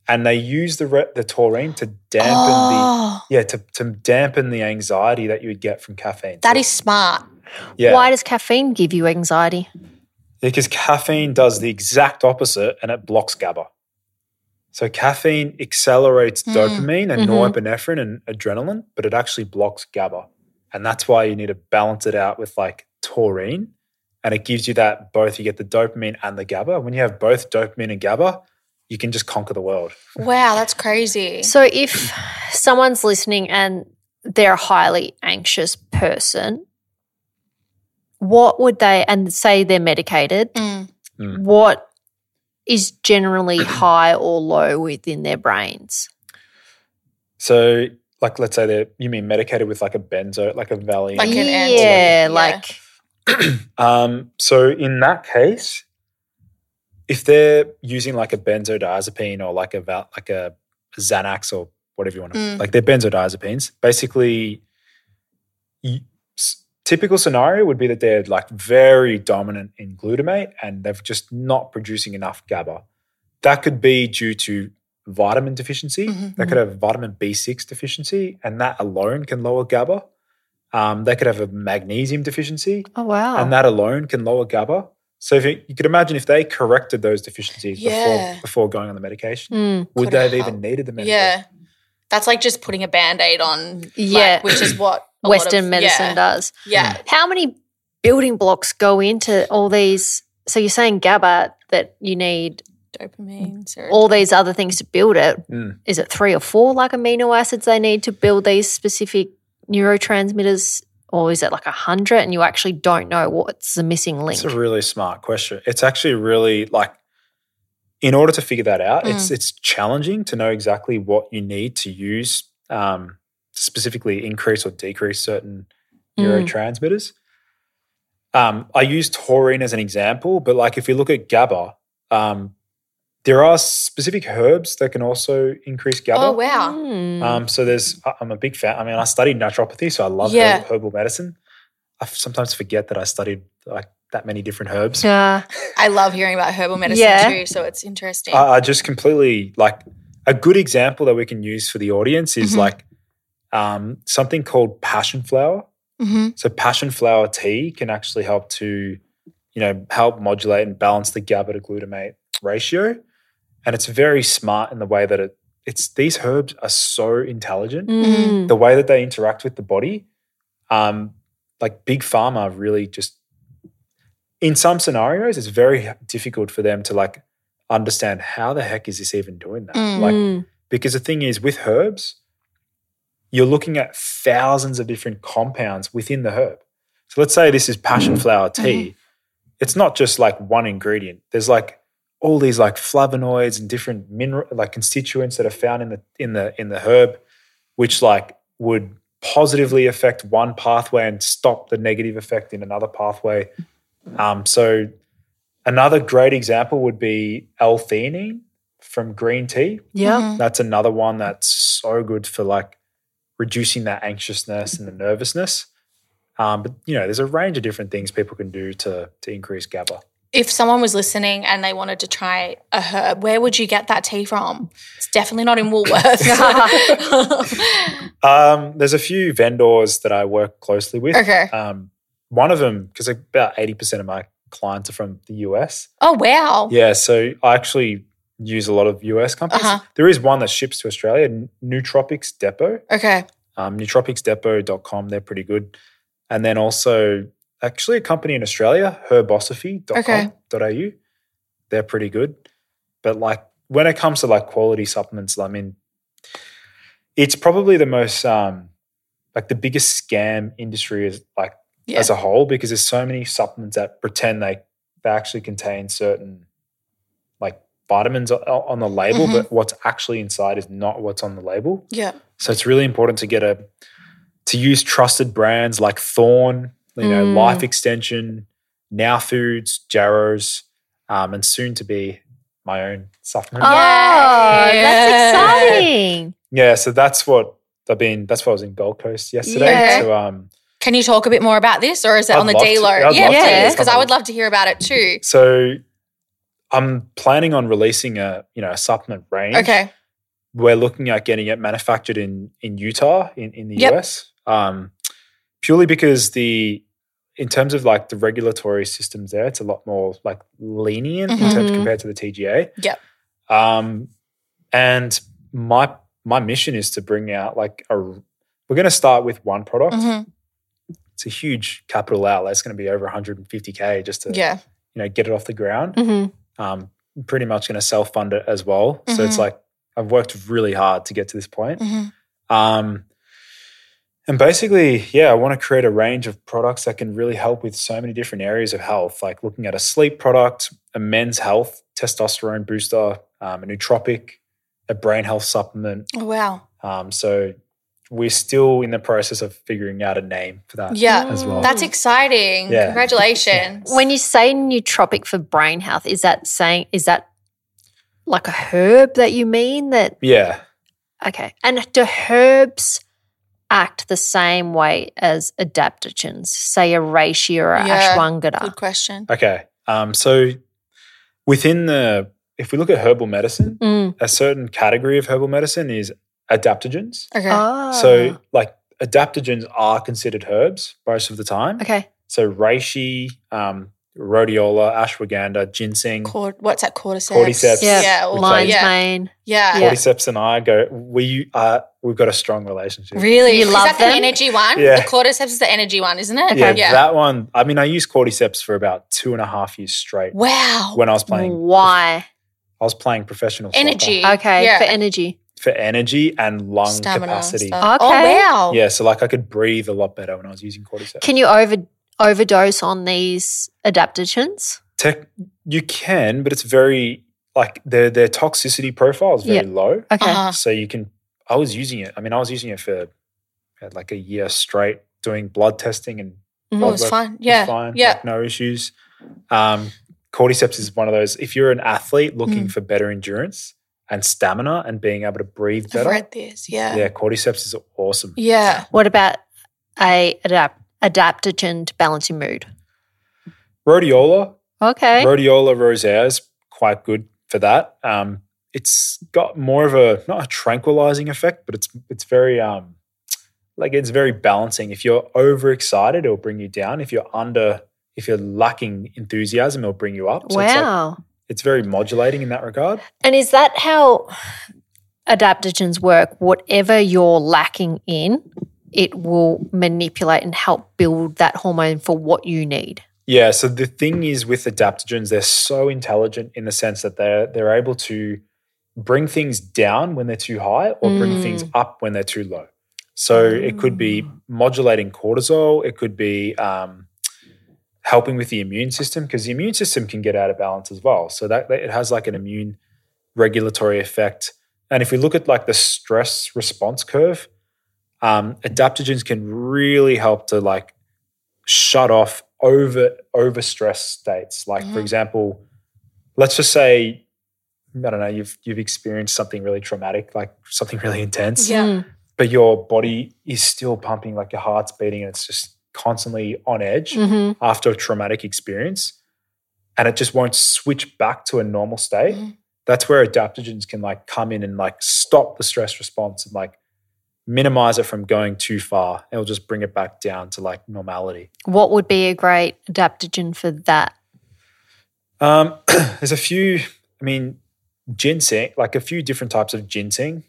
and they use the taurine to dampen to dampen the anxiety that you would get from caffeine. That is smart. Yeah. Why does caffeine give you anxiety? Because caffeine does the exact opposite and it blocks GABA. So caffeine accelerates dopamine and norepinephrine and adrenaline, but it actually blocks GABA. And that's why you need to balance it out with like taurine. And it gives you that both. You get the dopamine and the GABA. When you have both dopamine and GABA, you can just conquer the world. Wow, that's crazy. So if someone's listening and they're a highly anxious person, what would they, and say they're medicated, what is generally high or low within their brains? So like let's say you mean medicated with like a benzo, like a Valium. Like an So in that case, if they're using like a benzodiazepine or like a Xanax or whatever you want to, like they're benzodiazepines, basically typical scenario would be that they're like very dominant in glutamate and they're just not producing enough GABA. That could be due to vitamin deficiency. They could have vitamin B6 deficiency and that alone can lower GABA. They could have a magnesium deficiency. Oh, wow. And that alone can lower GABA. So if you could imagine if they corrected those deficiencies before going on the medication, would they have even needed the medication? Yeah. That's like just putting a Band-Aid on, like, which is what Western medicine does. Yeah. How many building blocks go into all these? So you're saying GABA, that you need dopamine, serotonin. All these other things to build it. Is it 3 or 4 like amino acids they need to build these specific neurotransmitters, or is it like 100 and you actually don't know what's the missing link? It's a really smart question. It's actually really like, in order to figure that out, it's challenging to know exactly what you need to use to specifically increase or decrease certain neurotransmitters. I use taurine as an example, but like if you look at GABA, there are specific herbs that can also increase GABA. Oh, wow. So I'm a big fan. I mean, I studied naturopathy, so I love herbal medicine. I sometimes forget that I studied like that many different herbs. Yeah. I love hearing about herbal medicine too, so it's interesting. I just completely like a good example that we can use for the audience is like something called passion flower. So passion flower tea can actually help to, help modulate and balance the GABA to glutamate ratio. And it's very smart in the way that these herbs are so intelligent. The way that they interact with the body, like big pharma really just, in some scenarios, it's very difficult for them to like understand how the heck is this even doing that? Like, because the thing is with herbs, you're looking at thousands of different compounds within the herb. So let's say this is passion flower tea. It's not just like one ingredient. There's like all these like flavonoids and different mineral like constituents that are found in the herb, which like would positively affect one pathway and stop the negative effect in another pathway. So another great example would be L-theanine from green tea. Yeah. That's another one that's so good for like reducing that anxiousness and the nervousness. But, there's a range of different things people can do to increase GABA. If someone was listening and they wanted to try a herb, where would you get that tea from? It's definitely not in Woolworths. There's a few vendors that I work closely with. Okay. One of them, because about 80% of my clients are from the US. Oh, wow. Yeah, so I actually use a lot of US companies. There is one that ships to Australia, Nootropics Depot. Okay. Nootropicsdepot.com, they're pretty good. And then also actually a company in Australia, herbosophy.com.au. They're pretty good. But like when it comes to like quality supplements, I mean, it's probably the most like the biggest scam industry is like as a whole, because there's so many supplements that pretend they actually contain certain like vitamins on the label, but what's actually inside is not what's on the label. Yeah. So it's really important to use trusted brands like Thorne, Life Extension, Now Foods, Jarrows, and soon to be my own supplement. Oh, that's exciting. Yeah, so that's what I was in Gold Coast yesterday. Yeah. So, can you talk a bit more about this, or is it on the D-Lo? Yeah, please, because I would love to hear about it too. So I'm planning on releasing a supplement range. Okay. we're looking at getting it manufactured in Utah in the Yep. US, purely because in terms of like the regulatory systems there, it's a lot more like lenient in terms compared to the TGA. Yep. And my mission is to bring out like we're going to start with one product. It's a huge capital outlay. It's going to be over 150K just to Yeah. get it off the ground. Mm-hmm. Pretty much going to self-fund it as well. So it's like I've worked really hard to get to this point. And basically, I want to create a range of products that can really help with so many different areas of health, like looking at a sleep product, a men's health, testosterone booster, a nootropic, a brain health supplement. Oh, wow. So we're still in the process of figuring out a name for that as well. That's exciting. Yeah. Congratulations. When you say nootropic for brain health, is that like a herb that you mean that? Yeah. Okay. And do herbs act the same way as adaptogens, say a reishi or a ashwagandha? Good question. Okay. So if we look at herbal medicine, a certain category of herbal medicine is adaptogens. Okay. So like adaptogens are considered herbs most of the time. Okay. So reishi, rhodiola, ashwagandha, ginseng, What's that? Cordyceps. cordyceps. Yeah. all Lion's that. mane. Yeah. Cordyceps and I we've got a strong relationship. Really? You Is love that them? the energy one? Yeah. The cordyceps is the energy one, isn't it? Yeah, that one. I mean, I used cordyceps for about 2.5 years straight Wow. when I was playing. Why? I was playing professional soccer Energy. Okay. Yeah. For energy. for energy and lung Stamina and capacity. stuff. Okay. Oh, wow. Yeah, so like I could breathe a lot better when I was using cordyceps. Can you overdose on these adaptogens? You can, but it's very like their toxicity profile is very low. Okay. Uh-huh. So you can. I was using it. I mean, I was using it for like a year straight, doing blood testing and Oh, blood it was work fine. was Yeah. fine. Yeah. Like, no issues. Cordyceps is one of those. If you're an athlete looking for better endurance and stamina and being able to breathe I've better, read this. Yeah. yeah, cordyceps is awesome. Yeah. What about a adaptogen to balance your mood? Rhodiola, Okay. Rhodiola rosea is quite good for that. It's got more of not a tranquilizing effect, but it's very it's very balancing. If you're overexcited, it'll bring you down. If you're lacking enthusiasm, it'll bring you up. So Wow. it's very modulating in that regard. And is that how adaptogens work? Whatever you're lacking in, it will manipulate and help build that hormone for what you need. Yeah. So the thing is with adaptogens, they're so intelligent in the sense that they're able to bring things down when they're too high or bring things up when they're too low. So it could be modulating cortisol. It could be helping with the immune system because the immune system can get out of balance as well. So that it has like an immune regulatory effect. And if we look at like the stress response curve, adaptogens can really help to like shut off over stress states. Like for example, let's just say, I don't know, you've experienced something really traumatic, like something really intense. Yeah. But your body is still pumping, like your heart's beating and it's just constantly on edge after a traumatic experience and it just won't switch back to a normal state. That's where adaptogens can like come in and like stop the stress response and like minimize it from going too far. It'll just bring it back down to like normality. What would be a great adaptogen for that? There's a few, I mean, ginseng, like a few different types of ginseng.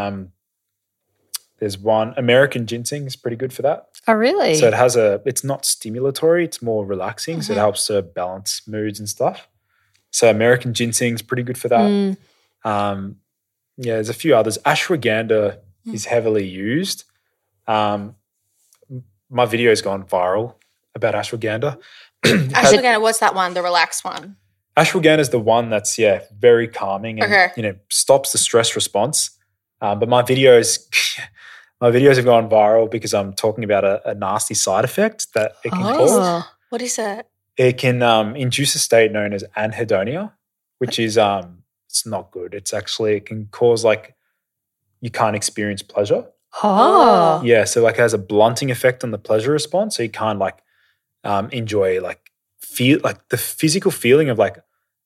There's one, American ginseng is pretty good for that. Oh, really? So it's not stimulatory, it's more relaxing. So it helps to balance moods and stuff. So American ginseng is pretty good for that. There's a few others. Ashwagandha is heavily used. My video's gone viral about ashwagandha. Ashwagandha, what's that one? The relaxed one. Ashwagandha is the one that's, very calming and, Okay. stops the stress response. But my videos have gone viral because I'm talking about a nasty side effect that it can cause. What is it? It can induce a state known as anhedonia, which is it's not good. It can cause like you can't experience pleasure. Oh. Yeah, so like it has a blunting effect on the pleasure response. So you can't like enjoy like feel like the physical feeling of like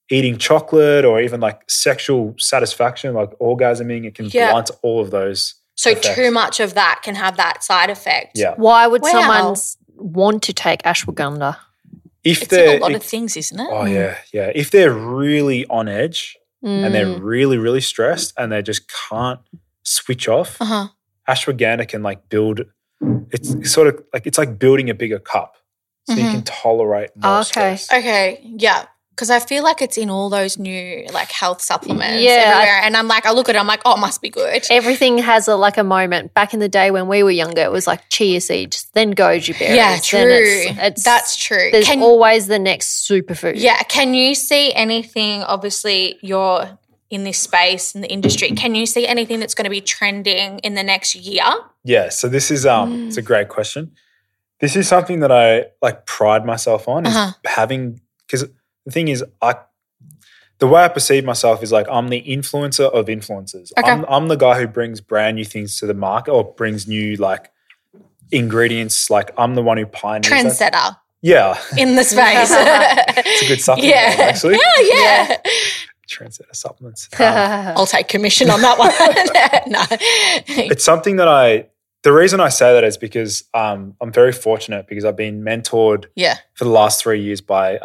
eating chocolate or even like sexual satisfaction, like orgasming, it can blunt all of those. So effects. too much of that can have that side effect. Yeah. Why would Wow. someone want to take ashwagandha? If It's in a lot of things, isn't it? Oh, yeah. If they're really on edge and they're really, really stressed and they just can't switch off, ashwagandha can like build, it's sort of like, it's like building a bigger cup so you can tolerate more stress. Okay, yeah. Because I feel like it's in all those new like health supplements Yeah, everywhere. And I'm like, I look at it, I'm like, oh, it must be good. Everything has a moment. Back in the day when we were younger, it was like chia seeds, then goji berries. Yeah, then true. It's That's true. There's always the next superfood. Yeah. Can you see anything, obviously you're in this space, in the industry, can you see anything that's going to be trending in the next year? Yeah, so this is it's a great question. This is something that I like pride myself on is having, because the thing is the way I perceive myself is like I'm the influencer of influencers. Okay. I'm the guy who brings brand new things to the market or brings new like ingredients. Like I'm the one who pioneers that. Trendsetter Yeah. in the space. It's a good supplement name, actually. Yeah. Trendsetter supplements. I'll take commission on that one. No. It's something that the reason I say that is because I'm very fortunate because I've been mentored for the last 3 years by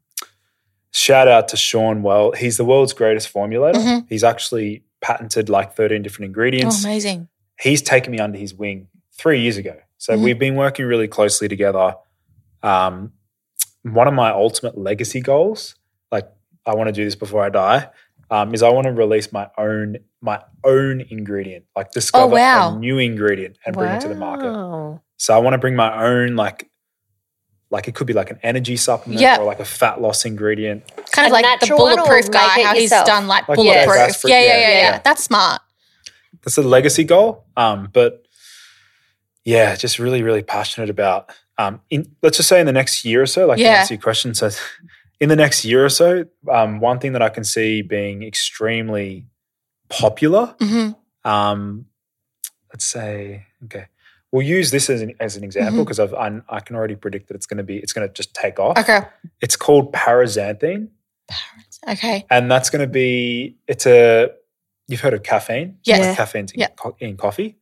shout out to Sean Well. He's the world's greatest formulator. He's actually patented like 13 different ingredients. Oh, amazing. He's taken me under his wing 3 years ago. So we've been working really closely together. One of my ultimate legacy goals, like I want to do this before I die, is I want to release my own ingredient, like discover a new ingredient and bring it to the market. So I want to bring my own like it could be like an energy supplement or like a fat loss ingredient. Kind of like the bulletproof guy, how he's done like bulletproof. Yeah. That's smart. That's a legacy goal. But yeah, just really, really passionate about, let's just say in the next year or so, like to answer your question. So in the next year or so, one thing that I can see being extremely popular, let's say, okay, we'll use this as an example because I can already predict that it's going to just take off. Okay. It's called paraxanthine. Okay. And that's going to be, you've heard of caffeine? Yes. Like caffeine's in coffee.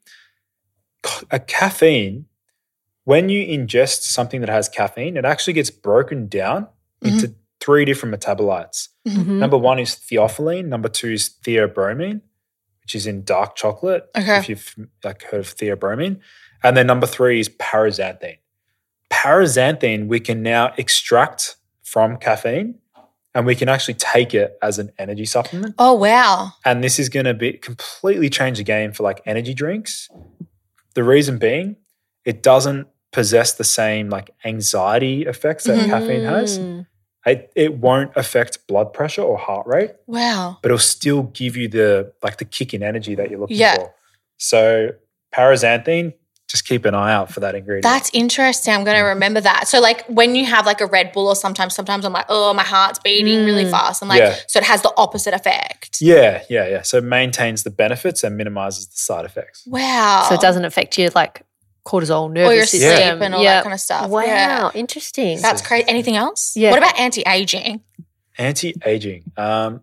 A caffeine, when you ingest something that has caffeine, it actually gets broken down into 3 different metabolites. Number 1 is theophylline. Number 2 is theobromine, which is in dark chocolate. Okay. If you've like heard of theobromine. And then number 3 is paraxanthine. Paraxanthine we can now extract from caffeine and we can actually take it as an energy supplement. Oh, wow. And this is going to be completely change the game for like energy drinks. The reason being, it doesn't possess the same like anxiety effects that caffeine has. It won't affect blood pressure or heart rate. Wow. But it'll still give you the kick in energy that you're looking for. So paraxanthine, just keep an eye out for that ingredient. That's interesting. I'm going to remember that. So like when you have like a Red Bull or sometimes I'm like, oh, my heart's beating really fast. I'm like, so it has the opposite effect. Yeah. So it maintains the benefits and minimizes the side effects. Wow. So it doesn't affect you like cortisol, nervous or your system. sleep and all that kind of stuff. Wow, Yeah. interesting. That's crazy. Anything else? Yeah. What about anti-aging? Anti-aging.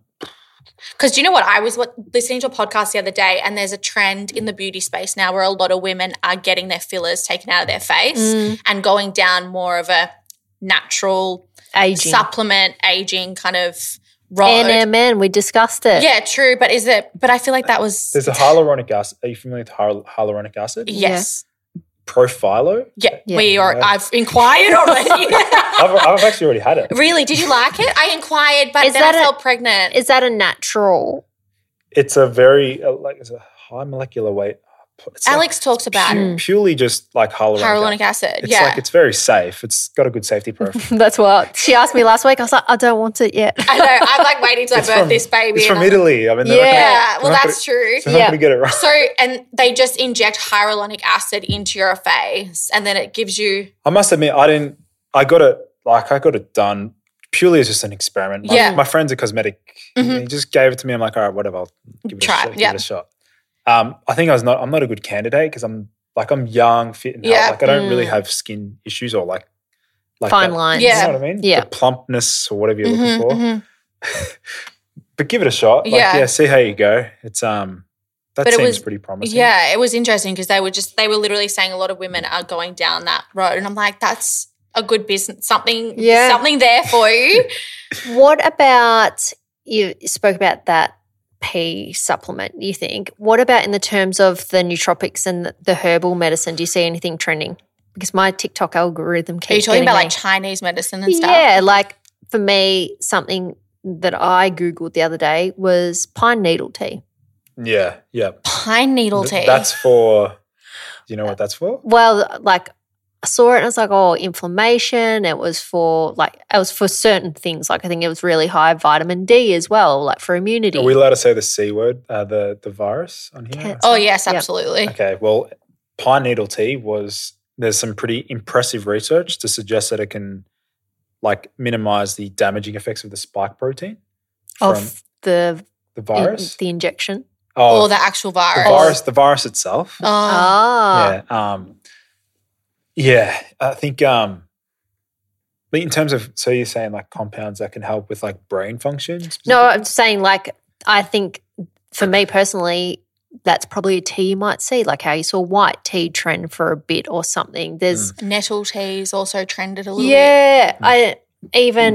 Because do you know what? I was listening to a podcast the other day and there's a trend in the beauty space now where a lot of women are getting their fillers taken out of their face and going down more of a natural Aging. supplement, aging kind of road. NMN, we discussed it. Yeah, true. But I feel like that was. There's a hyaluronic acid. Are you familiar with hyaluronic acid? Yes. Profilo. Yeah. I've inquired already. I've actually already had it. Really? Did you like it? I inquired, but then I felt pregnant. Is that a natural? It's a very it's a high molecular weight. It's Alex talks about it. purely just like hyaluronic acid. It's like it's very safe. It's got a good safety profile. That's what she asked me last week. I was like, I don't want it yet. I know. I'm like waiting till I birth this baby. It's from Italy. I mean, that's true. They're not going to get it right. So, and they just inject hyaluronic acid into your face and then it gives you. I must admit, I got it done purely as just an experiment. My friend's a cosmetic. He just gave it to me. I'm like, all right, whatever. I'll give it a shot. I think I'm not a good candidate because I'm young, fit and healthy. Like I don't really have skin issues or like fine that. lines. You know what I mean? Yeah. The plumpness or whatever you're looking for. but give it a shot. Like, Yeah. see how you go. It's that But it seems was- pretty promising. Yeah, it was interesting because they were literally saying a lot of women are going down that road. And I'm like, that's a good business, something there for you. What about, you spoke about that pea supplement, you think? What about in the terms of the nootropics and the herbal medicine? Do you see anything trending? Because my TikTok algorithm keeps Are you talking getting about me. like Chinese medicine and stuff? Yeah, like for me, something that I Googled the other day was pine needle tea. Yeah. Pine needle tea. That's for. Do you know what that's for? Well, like I saw it and I was like, oh, inflammation. It was for certain things. Like I think it was really high vitamin D as well, like for immunity. Are we allowed to say the C word, the virus on here? Can- Oh, yes, Yeah. absolutely. Okay, well, pine needle tea there's some pretty impressive research to suggest that it can like minimize the damaging effects of the spike protein from of the virus. the injection. Or the actual virus. the virus itself. Oh. I think but in terms of, so you're saying like compounds that can help with like brain function? No, I'm saying like I think for me personally, that's probably a tea you might see, like how you saw white tea trend for a bit or something. There's Nettle teas also trended a little bit. yeah, I even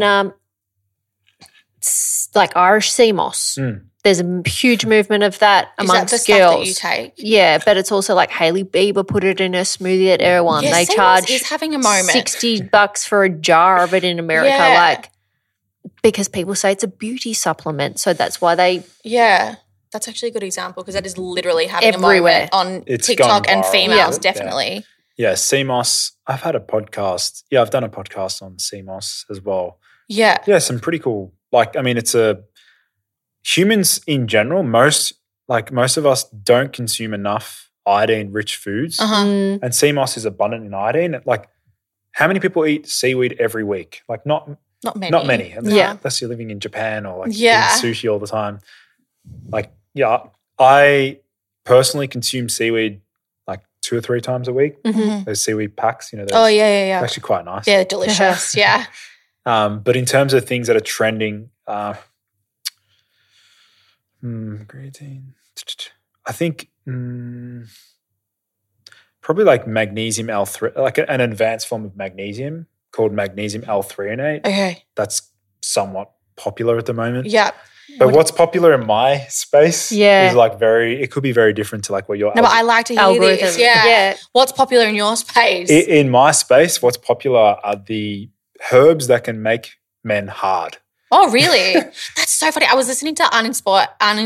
like Irish sea moss. There's a huge movement of that Is that amongst the stuff girls. that you take? Yeah, but it's also like Hailey Bieber put it in her smoothie at Erewhon. Yeah, They Sea Moss charge is having a moment. $60 for a jar of it in America, Yeah. like because people say it's a beauty supplement. So that's why they Yeah. That's actually a good example because that is literally having Everywhere. a moment on It's TikTok gone and viral. females, Yeah. definitely. Yeah, CMOS. I've had a podcast. Yeah, I've done a podcast on CMOS as well. Yeah. Yeah, some pretty cool. Like, I mean, humans in general, most of us don't consume enough iodine-rich foods, Uh-huh. Mm. and CMOS is abundant in iodine. Like, how many people eat seaweed every week? Like, not Not many. not many. Yeah. Unless you're living in Japan or like Yeah. eating sushi all the time. Like, yeah, I personally consume seaweed like 2 or 3 times a week. Mhm. Those seaweed packs, those, Oh, yeah. they're actually quite nice. They're delicious. Yeah. But in terms of things that are trending, creatine. I think probably like magnesium L3, like an advanced form of magnesium called magnesium L-threonate. Okay. That's somewhat popular at the moment. Yeah. But what's popular in my space Yeah. is like it could be very different to like what your No, but I like to hear Algorithm. this. Yeah. Yeah. What's popular in your space? in my space, what's popular are the herbs that can make men hard. Oh, really? That's so funny. I was listening to Unemployed,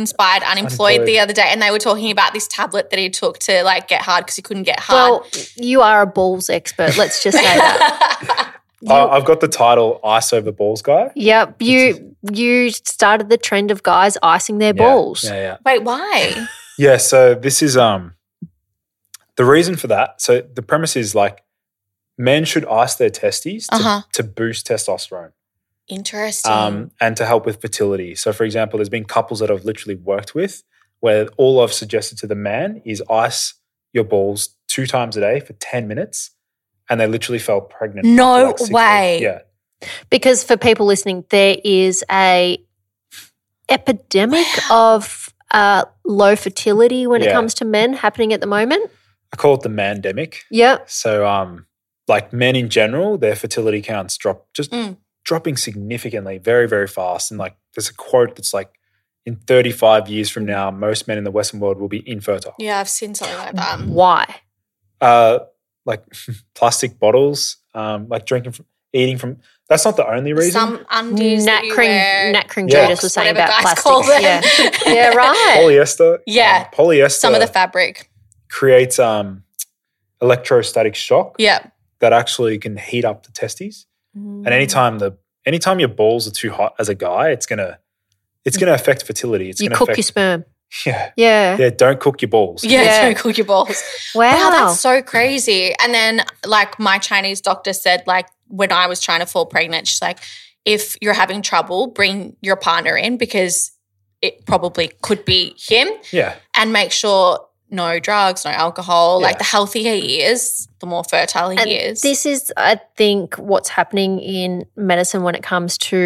the other day, and they were talking about this tablet that he took to like get hard because he couldn't get hard. Well, you are a balls expert. Let's just say that. I've got the title Ice Over Balls guy. Yep. You started the trend of guys icing their balls. Yeah. Wait, why? Yeah, so this is the reason for that. So the premise is like men should ice their testes to boost testosterone. Interesting. And to help with fertility. So for example, there's been couples that I've literally worked with where all I've suggested to the man is ice your balls 2 times a day for 10 minutes and they literally fell pregnant. No after, like, 6 way. weeks. Yeah. Because for people listening, there is a epidemic of low fertility when it Yeah. comes to men happening at the moment. I call it the mandemic. Yep. So like men in general, their fertility counts dropping significantly, very, very fast. And like there's a quote that's like in 35 years from now, most men in the Western world will be infertile. Yeah, I've seen something like that. Why? Like plastic bottles, like eating from. That's not the only reason. Some undies that you wear. Nat King Yeah. Judas was saying Whatever about guys plastic. call them. Yeah. Yeah, right. Polyester. Yeah. Polyester. Some of the fabric. creates electrostatic shock Yeah. that actually can heat up the testes. And anytime your balls are too hot as a guy, it's gonna affect fertility. It's You gonna cook affect your sperm. Yeah. Yeah. Don't cook your balls. Yeah, Yeah. don't cook your balls. Wow. That's so crazy. And then like my Chinese doctor said, like when I was trying to fall pregnant, she's like, if you're having trouble, bring your partner in because it probably could be him Yeah. and make sure no drugs, no alcohol. Yeah. Like the healthier he is, the more fertile he And is. this is, I think, what's happening in medicine when it comes to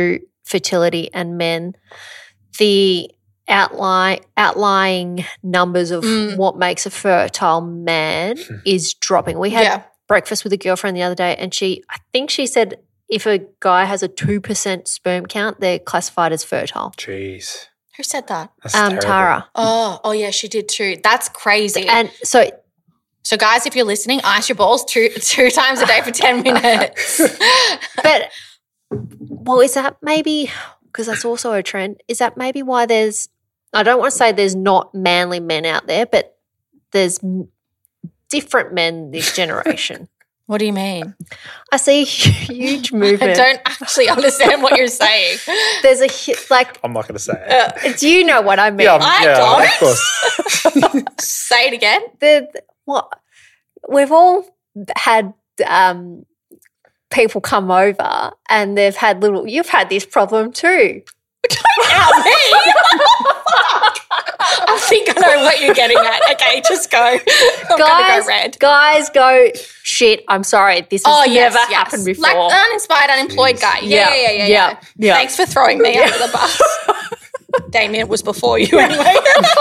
fertility and men, the outlying numbers of what makes a fertile man is dropping. We had breakfast with a girlfriend the other day, and I think she said if a guy has a 2% sperm count, they're classified as fertile. Jeez. Who said that? That's terrible. Tara. Oh yeah, she did too. That's crazy. And so guys, if you're listening, ice your balls two times a day for 10 minutes. But, well, is that maybe, because that's also a trend, is that maybe why I don't want to say there's not manly men out there, but there's different men this generation. What do you mean? I see a huge movement. I don't actually understand what you're saying. There's I'm not going to say it. do you know what I mean? I don't. Of course. Say it again. We've all had people come over and they've had you've had this problem too. Don't out me. I think I know what you're getting at. Okay, just go. I'm going to go red. Guys go, shit, I'm sorry. This has never happened before. Like the uninspired, unemployed guy. Yeah. Thanks for throwing me under the bus. Damien was before you anyway.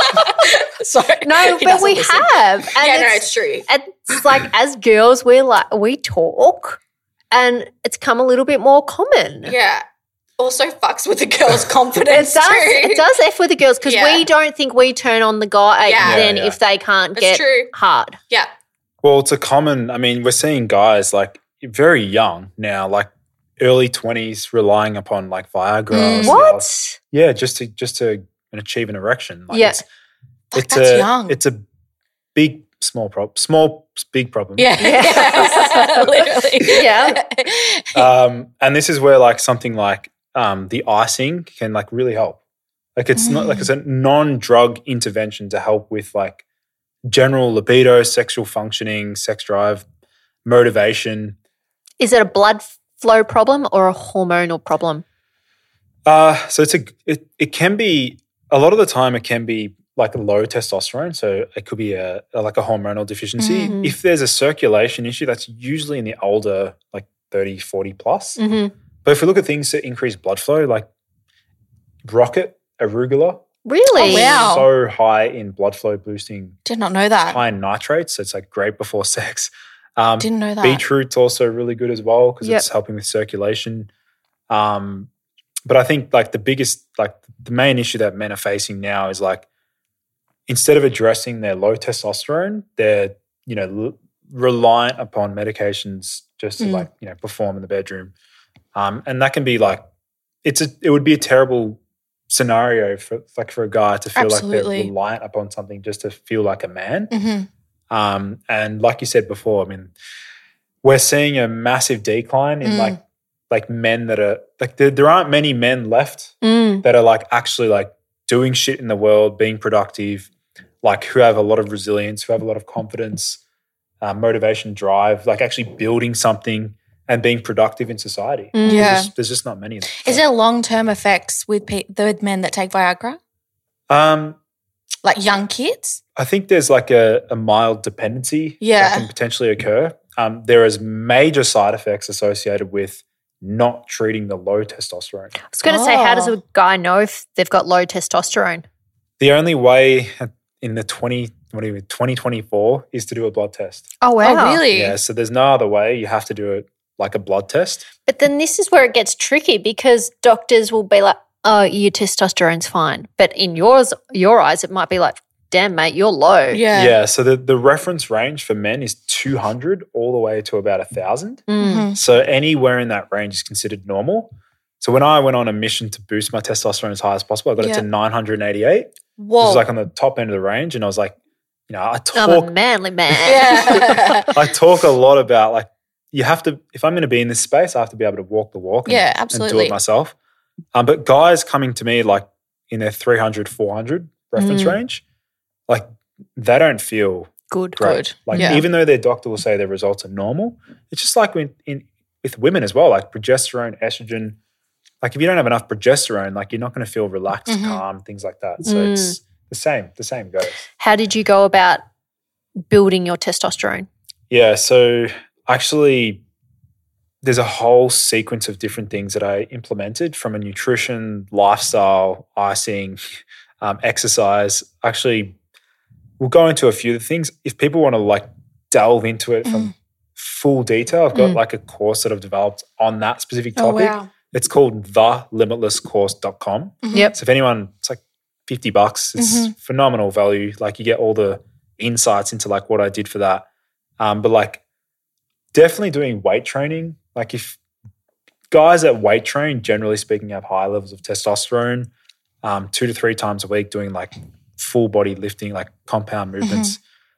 So no, but we have. And it's true. It's like as girls, we talk and it's come a little bit more common. Yeah. Also fucks with the girl's confidence too. It does F with the girls because we don't think we turn on the guy if they can't get hard. Yeah. Well, it's a common, we're seeing guys like very young now, like early 20s relying upon like Viagra. What? Yeah, just to achieve an erection. Like yeah. That's young. It's a big, small problem. Small, big problem. Yeah. Literally. Yeah. And this is where like something like the icing can like really help. Like it's not like it's a non-drug intervention to help with like general libido, sexual functioning, sex drive, motivation. Is it a blood flow problem or a hormonal problem? So it can be a lot of the time it can be like low testosterone, so it could be like a hormonal deficiency. Mm-hmm. If there's a circulation issue, that's usually in the older like 30, 40 plus. Mm-hmm. But if we look at things that increase blood flow, like rocket, arugula, really? Oh, wow. so high in blood flow boosting. Did not know that. High in nitrates, so it's like great before sex. Didn't know that. Beetroot's also really good as well because it's helping with circulation. But I think like the main issue that men are facing now is like instead of addressing their low testosterone, they're reliant upon medications just to perform in the bedroom. And that can be like it would be a terrible scenario for a guy to feel like they're reliant upon something just to feel like a man. Mm-hmm. And like you said before, we're seeing a massive decline in like men that are like there aren't many men left that are like actually like doing shit in the world, being productive, like who have a lot of resilience, who have a lot of confidence, motivation, drive, like actually building something and being productive in society. Yeah. There's just not many of them. Is there long-term effects with men that take Viagra? Like young kids? I think there's like a mild dependency that can potentially occur. There is major side effects associated with not treating the low testosterone. I was going to say, how does a guy know if they've got low testosterone? The only way in the 2024 is to do a blood test. Oh, wow. Oh, really? Yeah, so there's no other way. You have to do it like a blood test. But then this is where it gets tricky because doctors will be like, oh, your testosterone's fine. But in your eyes, it might be like, damn, mate, you're low. Yeah. Yeah, so the reference range for men is 200 all the way to about 1,000. Mm-hmm. So anywhere in that range is considered normal. So when I went on a mission to boost my testosterone as high as possible, I got it to 988. Whoa. Which was like on the top end of the range. And I was like, I I'm a manly man. Yeah. I talk a lot about like, you have to, if I'm going to be in this space, I have to be able to walk the walk and, absolutely. and do it myself. But guys coming to me like in their 300, 400 reference range, like they don't feel Good. great. Like even though their doctor will say their results are normal, it's just like with women as well, like progesterone, estrogen. Like if you don't have enough progesterone, like you're not going to feel relaxed, calm, things like that. So it's the same goes. How did you go about building your testosterone? Yeah, so actually there's a whole sequence of different things that I implemented from a nutrition, lifestyle, icing, exercise. Actually, we'll go into a few of the things. If people want to like delve into it from full detail, I've got like a course that I've developed on that specific topic. Oh, wow. It's called thelimitlesscourse.com. Yep. So if anyone, it's like $50. It's phenomenal value. Like you get all the insights into like what I did for that. But like definitely doing weight training. Like if guys that weight train, generally speaking, have high levels of testosterone, 2 to 3 times a week doing like full body lifting, like compound movements.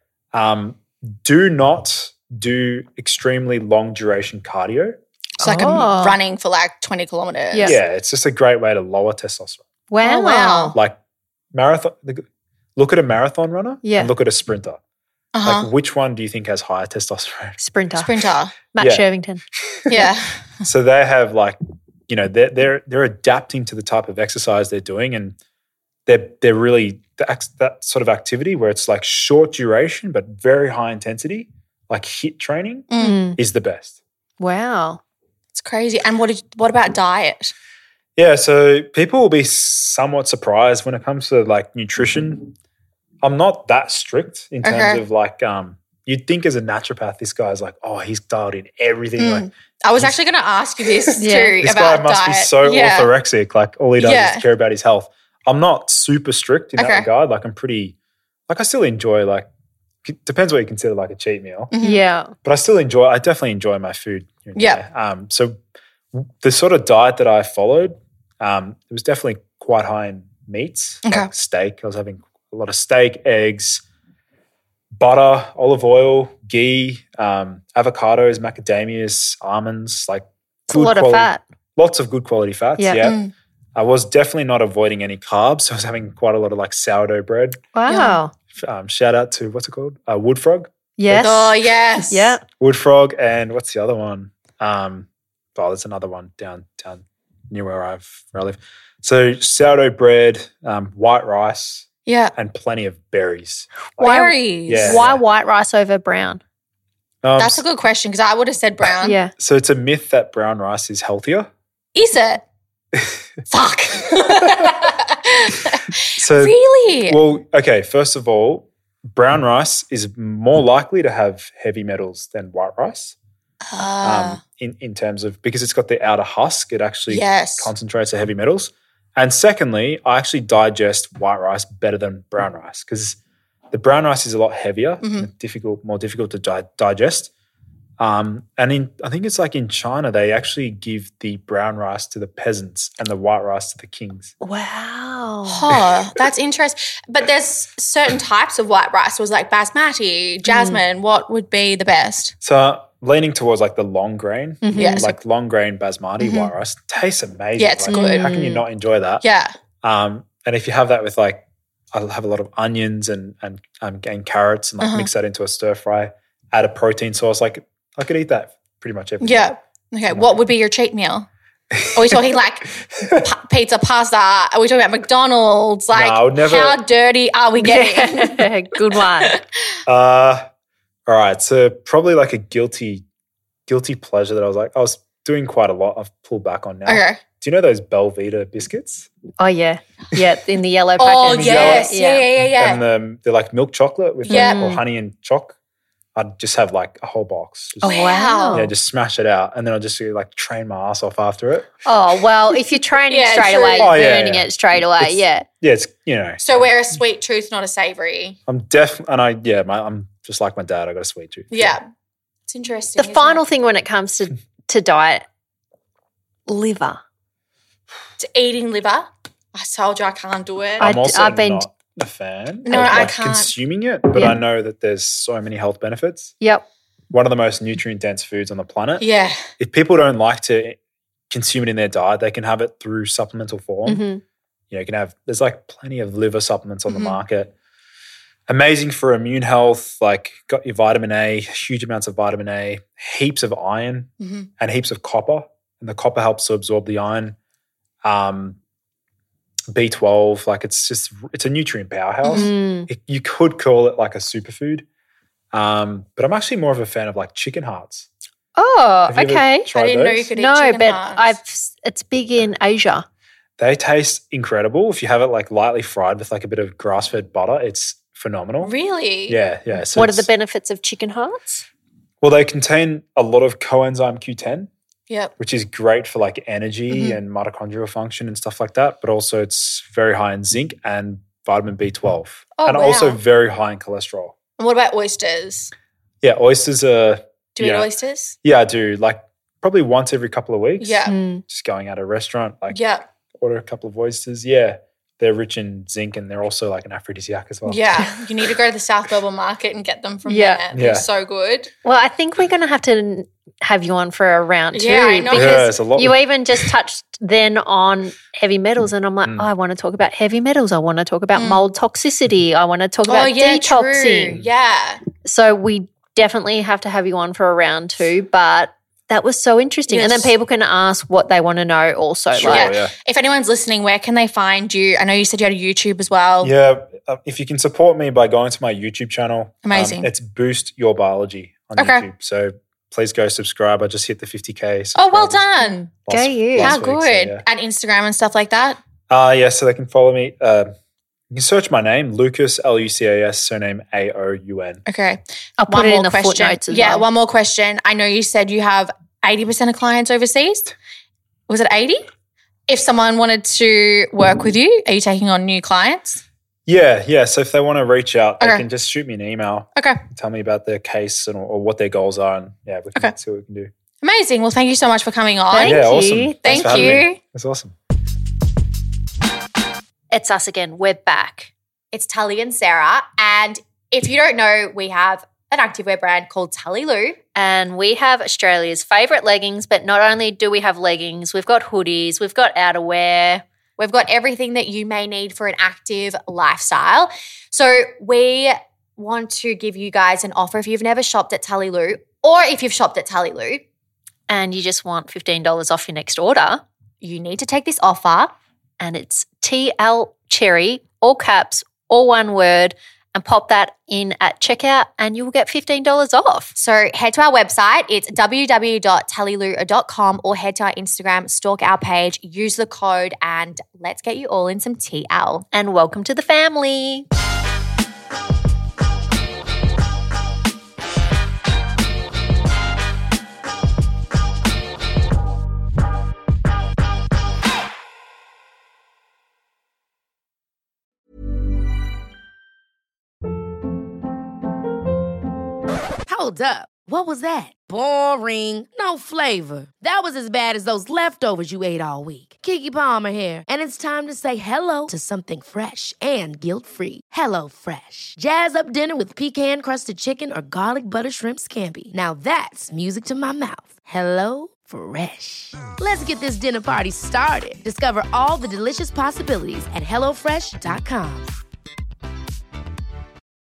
Do not do extremely long duration cardio. It's like I'm running for like 20 kilometers. Yeah. Yeah, it's just a great way to lower testosterone. Wow. Oh, wow. Like marathon, look at a marathon runner Yeah. and look at a sprinter. Uh-huh. Like which one do you think has higher testosterone? Sprinter. Sprinter. Matt Yeah. Shervington. Yeah. So they have like, you know, they're adapting to the type of exercise they're doing, and they're really that sort of activity where it's like short duration but very high intensity, like HIIT training is the best. Wow. It's crazy. And what about diet? Yeah, so people will be somewhat surprised when it comes to like nutrition. I'm not that strict in terms of like you'd think as a naturopath, this guy's like, oh, he's dialed in everything. Like I was actually going to ask you this too this about guy must diet. be so orthorexic. Like all he does is care about his health. I'm not super strict in that regard. Like I'm pretty, like I still enjoy like, depends what you consider like a cheat meal. Yeah. But I definitely enjoy my food. Here and there. So the sort of diet that I followed, it was definitely quite high in meats, like steak. I was having a lot of steak, eggs, butter, olive oil, ghee, avocados, macadamias, almonds, like It's a lot of fat. Lots of good quality fats, Yeah. I was definitely not avoiding any carbs. So I was having quite a lot of like sourdough bread. Wow. Shout out to, what's it called? Wood Frog. Yes. Oh, yes. Yeah. Wood Frog, and what's the other one? There's another one down near where I live. So sourdough bread, white rice, and plenty of berries. Berries. Yeah. Why white rice over brown? That's a good question because I would have said brown. Yeah. So it's a myth that brown rice is healthier. Is it? Fuck. So really? well, okay. First of all, brown rice is more likely to have heavy metals than white rice. In terms of, because it's got the outer husk, it actually concentrates the heavy metals. And secondly, I actually digest white rice better than brown rice because the brown rice is a lot heavier, and more difficult to digest. And I think it's like in China, they actually give the brown rice to the peasants and the white rice to the kings. Wow. Oh, that's interesting. But there's certain types of white rice. It was like basmati, jasmine. What would be the best? So leaning towards like the long grain, Yes. like long grain basmati white rice tastes amazing. Yeah, it's like, good. How can you not enjoy that? Yeah. And if you have that with like, I'll have a lot of onions and carrots and like mix that into a stir fry, add a protein sauce. Like I could eat that pretty much every day. Yeah. Okay. What would be your cheat meal? Are we talking like pizza, pasta? Are we talking about McDonald's? Like, I would never- how dirty are we getting? Good one. All right. So probably like a guilty pleasure that I was doing quite a lot. I've pulled back on now. Okay. Do you know those Belvita biscuits? Oh, yeah. Yeah, in the yellow packet. Oh, yes. Yeah. And they're like milk chocolate with or honey and choc. I'd just have like a whole box. Just, Wow. Yeah, just smash it out. And then I'll just like train my ass off after it. Oh, well, if you're training straight true. away, Oh, you're yeah, burning yeah. it straight away. Yeah, it's, So we're a sweet tooth, not a savory. I'm just like my dad. I got a sweet tooth. Yeah. It's interesting. The final thing when it comes to diet, liver. To eating liver. I told you I can't do it. I'm also I've been- not a fan No, of I like can't. consuming it, but I know that there's so many health benefits. Yep. One of the most nutrient-dense foods on the planet. Yeah. If people don't like to consume it in their diet, they can have it through supplemental form. You know, you can have, there's like plenty of liver supplements on the market. Amazing for immune health, like got your vitamin A, huge amounts of vitamin A, heaps of iron and heaps of copper. And the copper helps to absorb the iron. B12, like it's a nutrient powerhouse. You could call it like a superfood. But I'm actually more of a fan of like chicken hearts. Oh, Have you ever okay. tried I didn't know those? you could eat No, chicken but hearts. it's big in Asia. They taste incredible. If you have it like lightly fried with like a bit of grass-fed butter, it's phenomenal. Really? Yeah. So What are the it's- benefits of chicken hearts? Well, they contain a lot of coenzyme Q10, Yep. which is great for like energy Mm-hmm. and mitochondrial function and stuff like that. But also it's very high in zinc and vitamin B12. Oh, and wow. also very high in cholesterol. And what about oysters? Yeah, oysters are... Do you yeah. eat oysters? Yeah, I do. Like probably once every couple of weeks. Yeah. Mm. Just going out of a restaurant, like Yeah. order a couple of oysters. Yeah. They're rich in zinc and they're also like an aphrodisiac as well. Yeah. You need to go to the South Melbourne market and get them from Yeah. there. Yeah. They're so good. Well, I think we're going to have to have you on for a round two. Yeah, I know. Yeah, Because it's a lot. you even just touched then on heavy metals, and I'm like, I want to talk about heavy metals. I want to talk about mold toxicity. I want to talk about detoxing. True. Yeah. So we definitely have to have you on for a round two, but that was so interesting. And then Yes. people can ask what they want to know also. Sure. Like, yeah. If anyone's listening, where can they find you? I know you said you had a YouTube as well. Yeah, if you can support me by going to my YouTube channel, Amazing. it's Boost Your Biology on Okay. YouTube. So please go subscribe. I just hit the 50K. Oh, well subscribers done. Go you. How week, good. so yeah. And Instagram and stuff like that. Yeah, so they can follow me. You can search my name, Lucas, Lucas, surname Aoun. Okay. I'll put it in the footnotes as well. One more question. I know you said you have 80% of clients overseas. Was it 80? If someone wanted to work with you, are you taking on new clients? Yeah. So if they want to reach out, they Okay. can just shoot me an email, Okay. tell me about their case or what their goals are, and yeah, we can Okay. see what we can do. Amazing. Well, thank you so much for coming on. Thank yeah, you. awesome. Thanks Thank for having me. you. That's awesome. It's us again. We're back. It's Tully and Sarah. And if you don't know, we have an activewear brand called Tully Lou. And we have Australia's favourite leggings, but not only do we have leggings, we've got hoodies, we've got outerwear. We've got everything that you may need for an active lifestyle. So we want to give you guys an offer if you've never shopped at Tully Lou, or if you've shopped at Tully Lou, And you just want $15 off your next order. you need to take this offer. And it's TL Cherry, all caps, all one word, and pop that in at checkout and you will get $15 off. So head to our website. It's www.tullyloo.com, or head to our Instagram, stalk our page, use the code, and let's get you all in some TL. And welcome to the family. Hold up. What was that? Boring. No flavor. That was as bad as those leftovers you ate all week. Keke Palmer here, and it's time to say hello to something fresh and guilt-free. Hello Fresh. Jazz up dinner with pecan-crusted chicken or garlic butter shrimp scampi. Now that's music to my mouth. Hello Fresh. Let's get this dinner party started. Discover all the delicious possibilities at hellofresh.com.